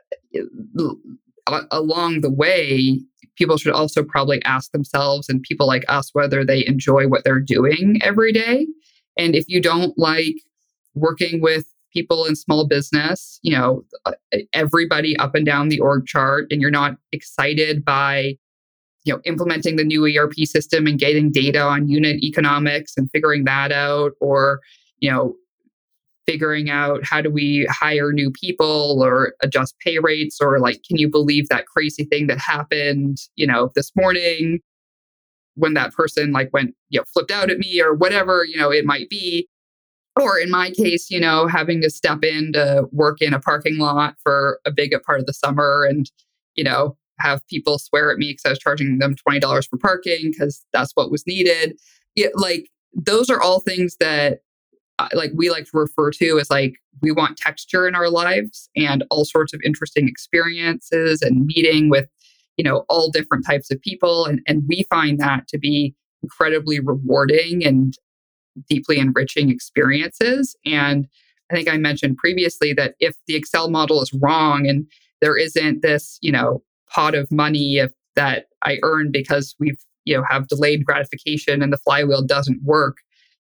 along the way, people should also probably ask themselves and people like us whether they enjoy what they're doing every day. And if you don't like working with people in small business, everybody up and down the org chart, and you're not excited by, implementing the new ERP system and getting data on unit economics and figuring that out, or, figuring out how do we hire new people or adjust pay rates, or like, can you believe that crazy thing that happened, this morning when that person went, flipped out at me or whatever, it might be. Or in my case, having to step in to work in a parking lot for a big part of the summer and, have people swear at me because I was charging them $20 for parking because that's what was needed. Those are all things that we like to refer to as we want texture in our lives and all sorts of interesting experiences and meeting with, all different types of people. And we find that to be incredibly rewarding and deeply enriching experiences. And I think I mentioned previously that if the Excel model is wrong and there isn't this, pot of money that I earn because we've, have delayed gratification and the flywheel doesn't work,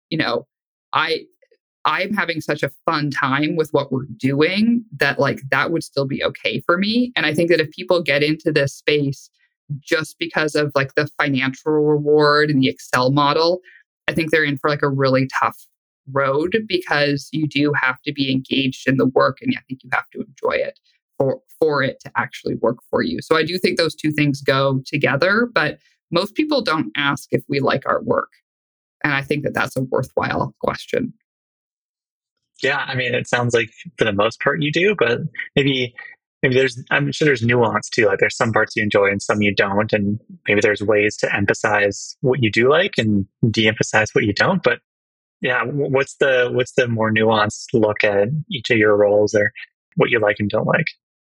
I'm having such a fun time with what we're doing that that would still be okay for me. And I think that if people get into this space just because of the financial reward and the Excel model, I think they're in for a really tough road, because you do have to be engaged in the work, and I think you have to enjoy it for it to actually work for you. So I do think those two things go together, but most people don't ask if we like our work. And I think that that's a worthwhile question. Yeah, I mean, it sounds like for the most part you do, but maybe I'm sure there's nuance too. There's some parts you enjoy and some you don't, and maybe there's ways to emphasize what you do like and de-emphasize what you don't. But yeah, what's the more nuanced look at each of your roles or what you like and don't like?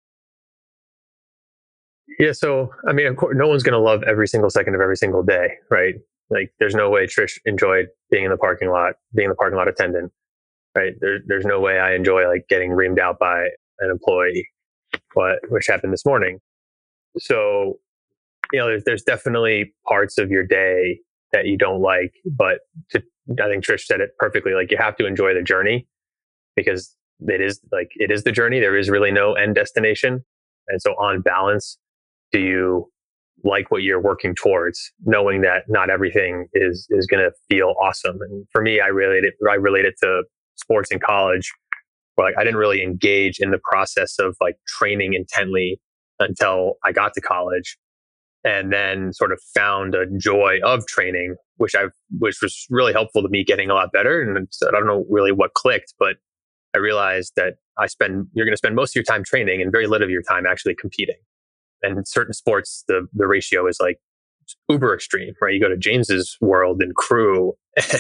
Yeah, so I mean, of course, no one's going to love every single second of every single day, right? There's no way Trish enjoyed being in the parking lot attendant, right? There's no way I enjoy getting reamed out by an employee, which happened this morning. So, there's definitely parts of your day that you don't like, but I think Trish said it perfectly. You have to enjoy the journey, because it is the journey. There is really no end destination. And so on balance, do you like what you're working towards, knowing that not everything is going to feel awesome? And for me, I relate it to sports in college, where I didn't really engage in the process of training intently until I got to college, and then sort of found a joy of training, which was really helpful to me getting a lot better. And I don't know really what clicked, but I realized that you're going to spend most of your time training and very little of your time actually competing. And in certain sports, the ratio is uber extreme, right? You go to James's world in crew, and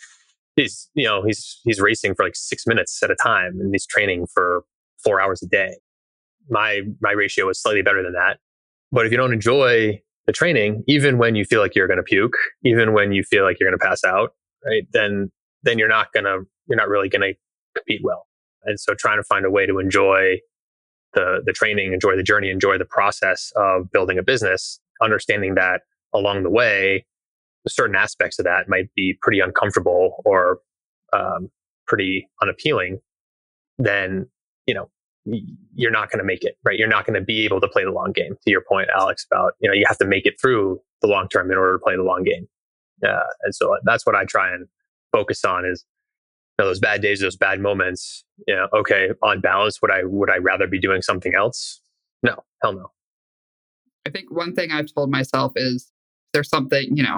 he's racing for 6 minutes at a time, and he's training for 4 hours a day. My ratio is slightly better than that. But if you don't enjoy the training, even when you feel like you're going to puke, even when you feel like you're going to pass out, right? Then you're not really going to compete well. And so trying to find a way to enjoy the training, enjoy the journey, enjoy the process of building a business, understanding that along the way, certain aspects of that might be pretty uncomfortable or pretty unappealing, then, you're not going to make it, right? You're not going to be able to play the long game. To your point, Alex, about, you have to make it through the long term in order to play the long game. And so that's what I try and focus on is, those bad days, those bad moments. Okay, on balance, would I rather be doing something else? No, hell no. I think one thing I've told myself is there's something,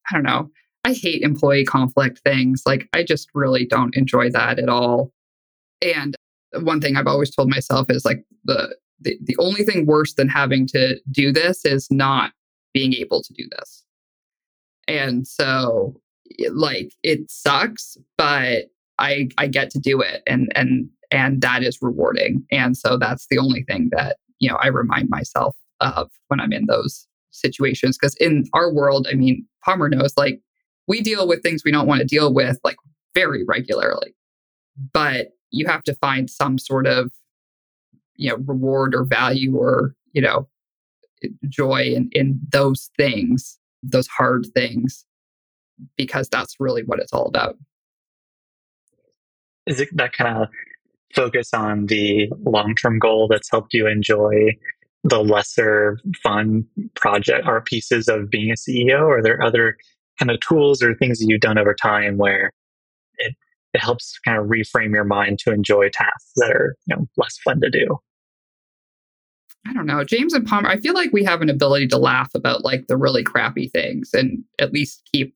I don't know. I hate employee conflict things. Like, I just really don't enjoy that at all. And one thing I've always told myself is like the only thing worse than having to do this is not being able to do this. And so like it sucks, but I get to do it and that is rewarding. And so that's the only thing that, I remind myself of when I'm in those situations. Because in our world, I mean, Palmer knows, like, we deal with things we don't want to deal with like very regularly. But you have to find some sort of, reward or value or, joy in those things, those hard things, because that's really what it's all about. Is it that kind of focus on the long-term goal that's helped you enjoy the lesser fun project or pieces of being a CEO? Or are there other kind of tools or things that you've done over time where it helps kind of reframe your mind to enjoy tasks that are less fun to do? I don't know. James and Palmer, I feel like we have an ability to laugh about like the really crappy things and at least keep,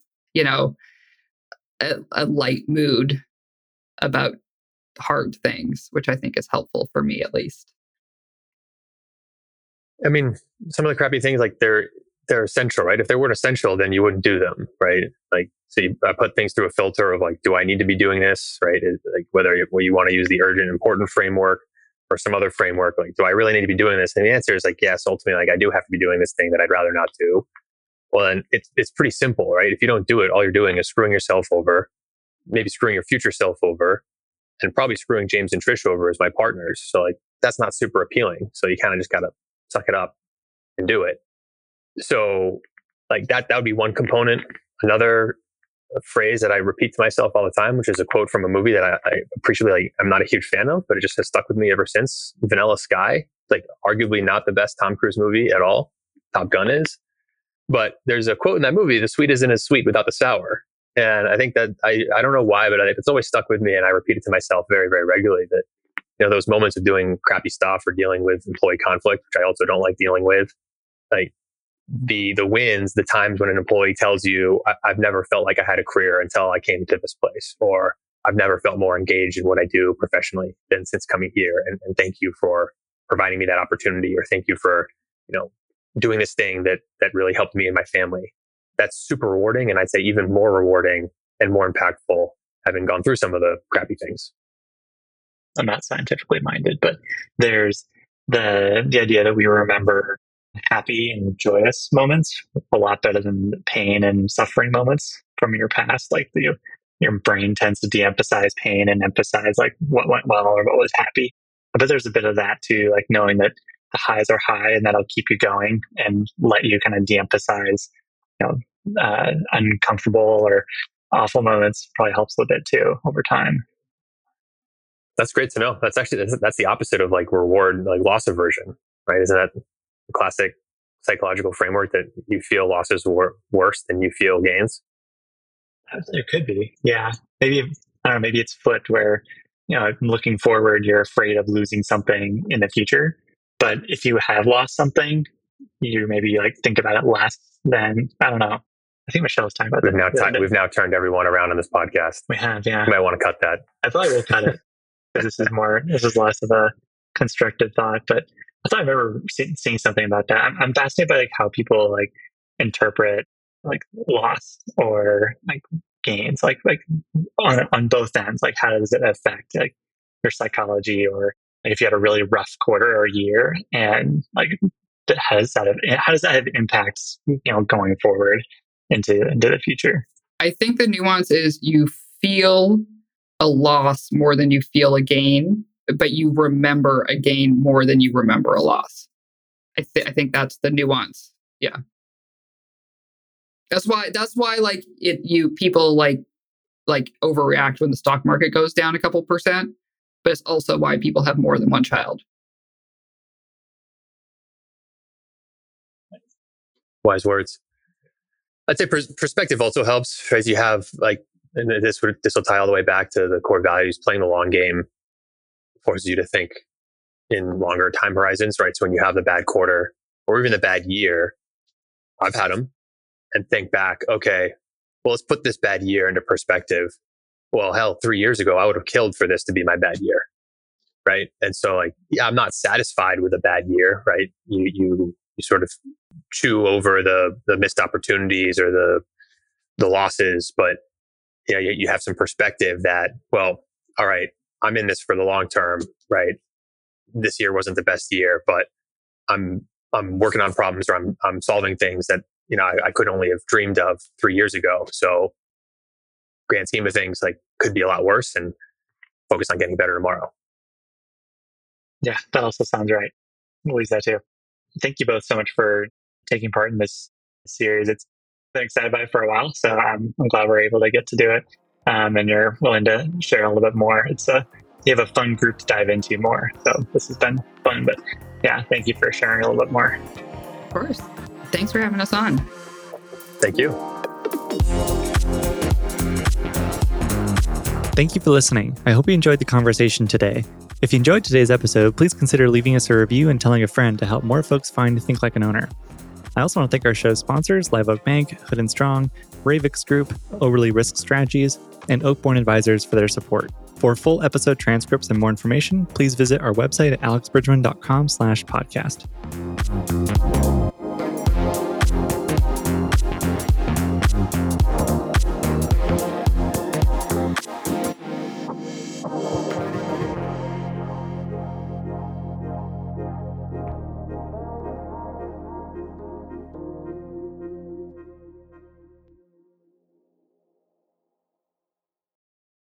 a light mood about hard things, which I think is helpful for me at least. I mean, some of the crappy things, like they're essential, right? If they weren't essential, then you wouldn't do them, right? Like, so I put things through a filter of like, do I need to be doing this, right? Like whether you want to use the urgent, important framework or some other framework, like, do I really need to be doing this? And the answer is like, yes, ultimately, like I do have to be doing this thing that I'd rather not do. Well, then it's pretty simple, right? If you don't do it, all you're doing is screwing yourself over, maybe screwing your future self over, and probably screwing James and Trish over as my partners. So like, that's not super appealing. So you kind of just got to suck it up and do it. So like that would be one component. Another phrase that I repeat to myself all the time, which is a quote from a movie that I appreciate, like I'm not a huge fan of, but it just has stuck with me ever since. Vanilla Sky, like arguably not the best Tom Cruise movie at all. Top Gun is. But there's a quote in that movie, the sweet isn't as sweet without the sour. And I think that I don't know why, but it's always stuck with me. And I repeat it to myself very, very regularly that, those moments of doing crappy stuff or dealing with employee conflict, which I also don't like dealing with, like the wins, the times when an employee tells you, I've never felt like I had a career until I came to this place, or I've never felt more engaged in what I do professionally than since coming here. And thank you for providing me that opportunity, or thank you for, doing this thing that really helped me and my family. That's super rewarding. And I'd say even more rewarding and more impactful having gone through some of the crappy things. I'm not scientifically minded, but there's the idea that we remember happy and joyous moments a lot better than pain and suffering moments from your past. Like your brain tends to de-emphasize pain and emphasize like what went well or what was happy. But there's a bit of that too, like knowing that the highs are high and that'll keep you going and let you kind of de-emphasize, uncomfortable or awful moments. Probably helps a bit too over time. That's great to know. That's actually, that's the opposite of like reward, like loss aversion, right? Isn't that the classic psychological framework that you feel losses worse than you feel gains? It could be. Yeah. Maybe, I don't know, maybe it's flipped where, looking forward, you're afraid of losing something in the future. But if you have lost something, you maybe like think about it less than, I don't know. I think Michelle was talking about that. We've now turned everyone around on this podcast. We have, yeah. You might want to cut that. I thought we'll cut it. This is less of a constructive thought, but I thought I remember seeing something about that. I'm fascinated by like how people like interpret like loss or like gains, like on both ends. Like how does it affect like your psychology, or like if you had a really rough quarter or year, and like how does that have impacts going forward into the future? I think the nuance is you feel a loss more than you feel a gain, but you remember a gain more than you remember a loss. I think that's the nuance. Yeah. That's why like people like overreact when the stock market goes down a couple percent, but it's also why people have more than one child. Wise words. I'd say perspective also helps, as you have like, and this will tie all the way back to the core values. Playing the long game forces you to think in longer time horizons, right? So when you have the bad quarter or even the bad year, I've had them, and think back, okay, well, let's put this bad year into perspective. Well, hell, 3 years ago, I would have killed for this to be my bad year. Right. And so like, yeah, I'm not satisfied with a bad year, right? You sort of chew over the missed opportunities or the losses, but yeah, you have some perspective that, well, all right, I'm in this for the long term, right? This year wasn't the best year, but I'm working on problems, or I'm solving things that, you know, I could only have dreamed of 3 years ago. So grand scheme of things, like, could be a lot worse, and focus on getting better tomorrow. Yeah, that also sounds right. I believe that too. Thank you both so much for taking part in this series. It's been excited about it for a while, so I'm glad we're able to get to do it. And you're willing to share a little bit more. You have a fun group to dive into more. So this has been fun, but yeah, thank you for sharing a little bit more. Of course. Thanks for having us on. Thank you. Thank you for listening. I hope you enjoyed the conversation today. If you enjoyed today's episode, please consider leaving us a review and telling a friend to help more folks find Think Like an Owner. I also want to thank our show's sponsors, Live Oak Bank, Hood & Strong, Ravix Group, Overly Risk Strategies, and Oakborn Advisors for their support. For full episode transcripts and more information, please visit our website at alexbridgman.com/podcast.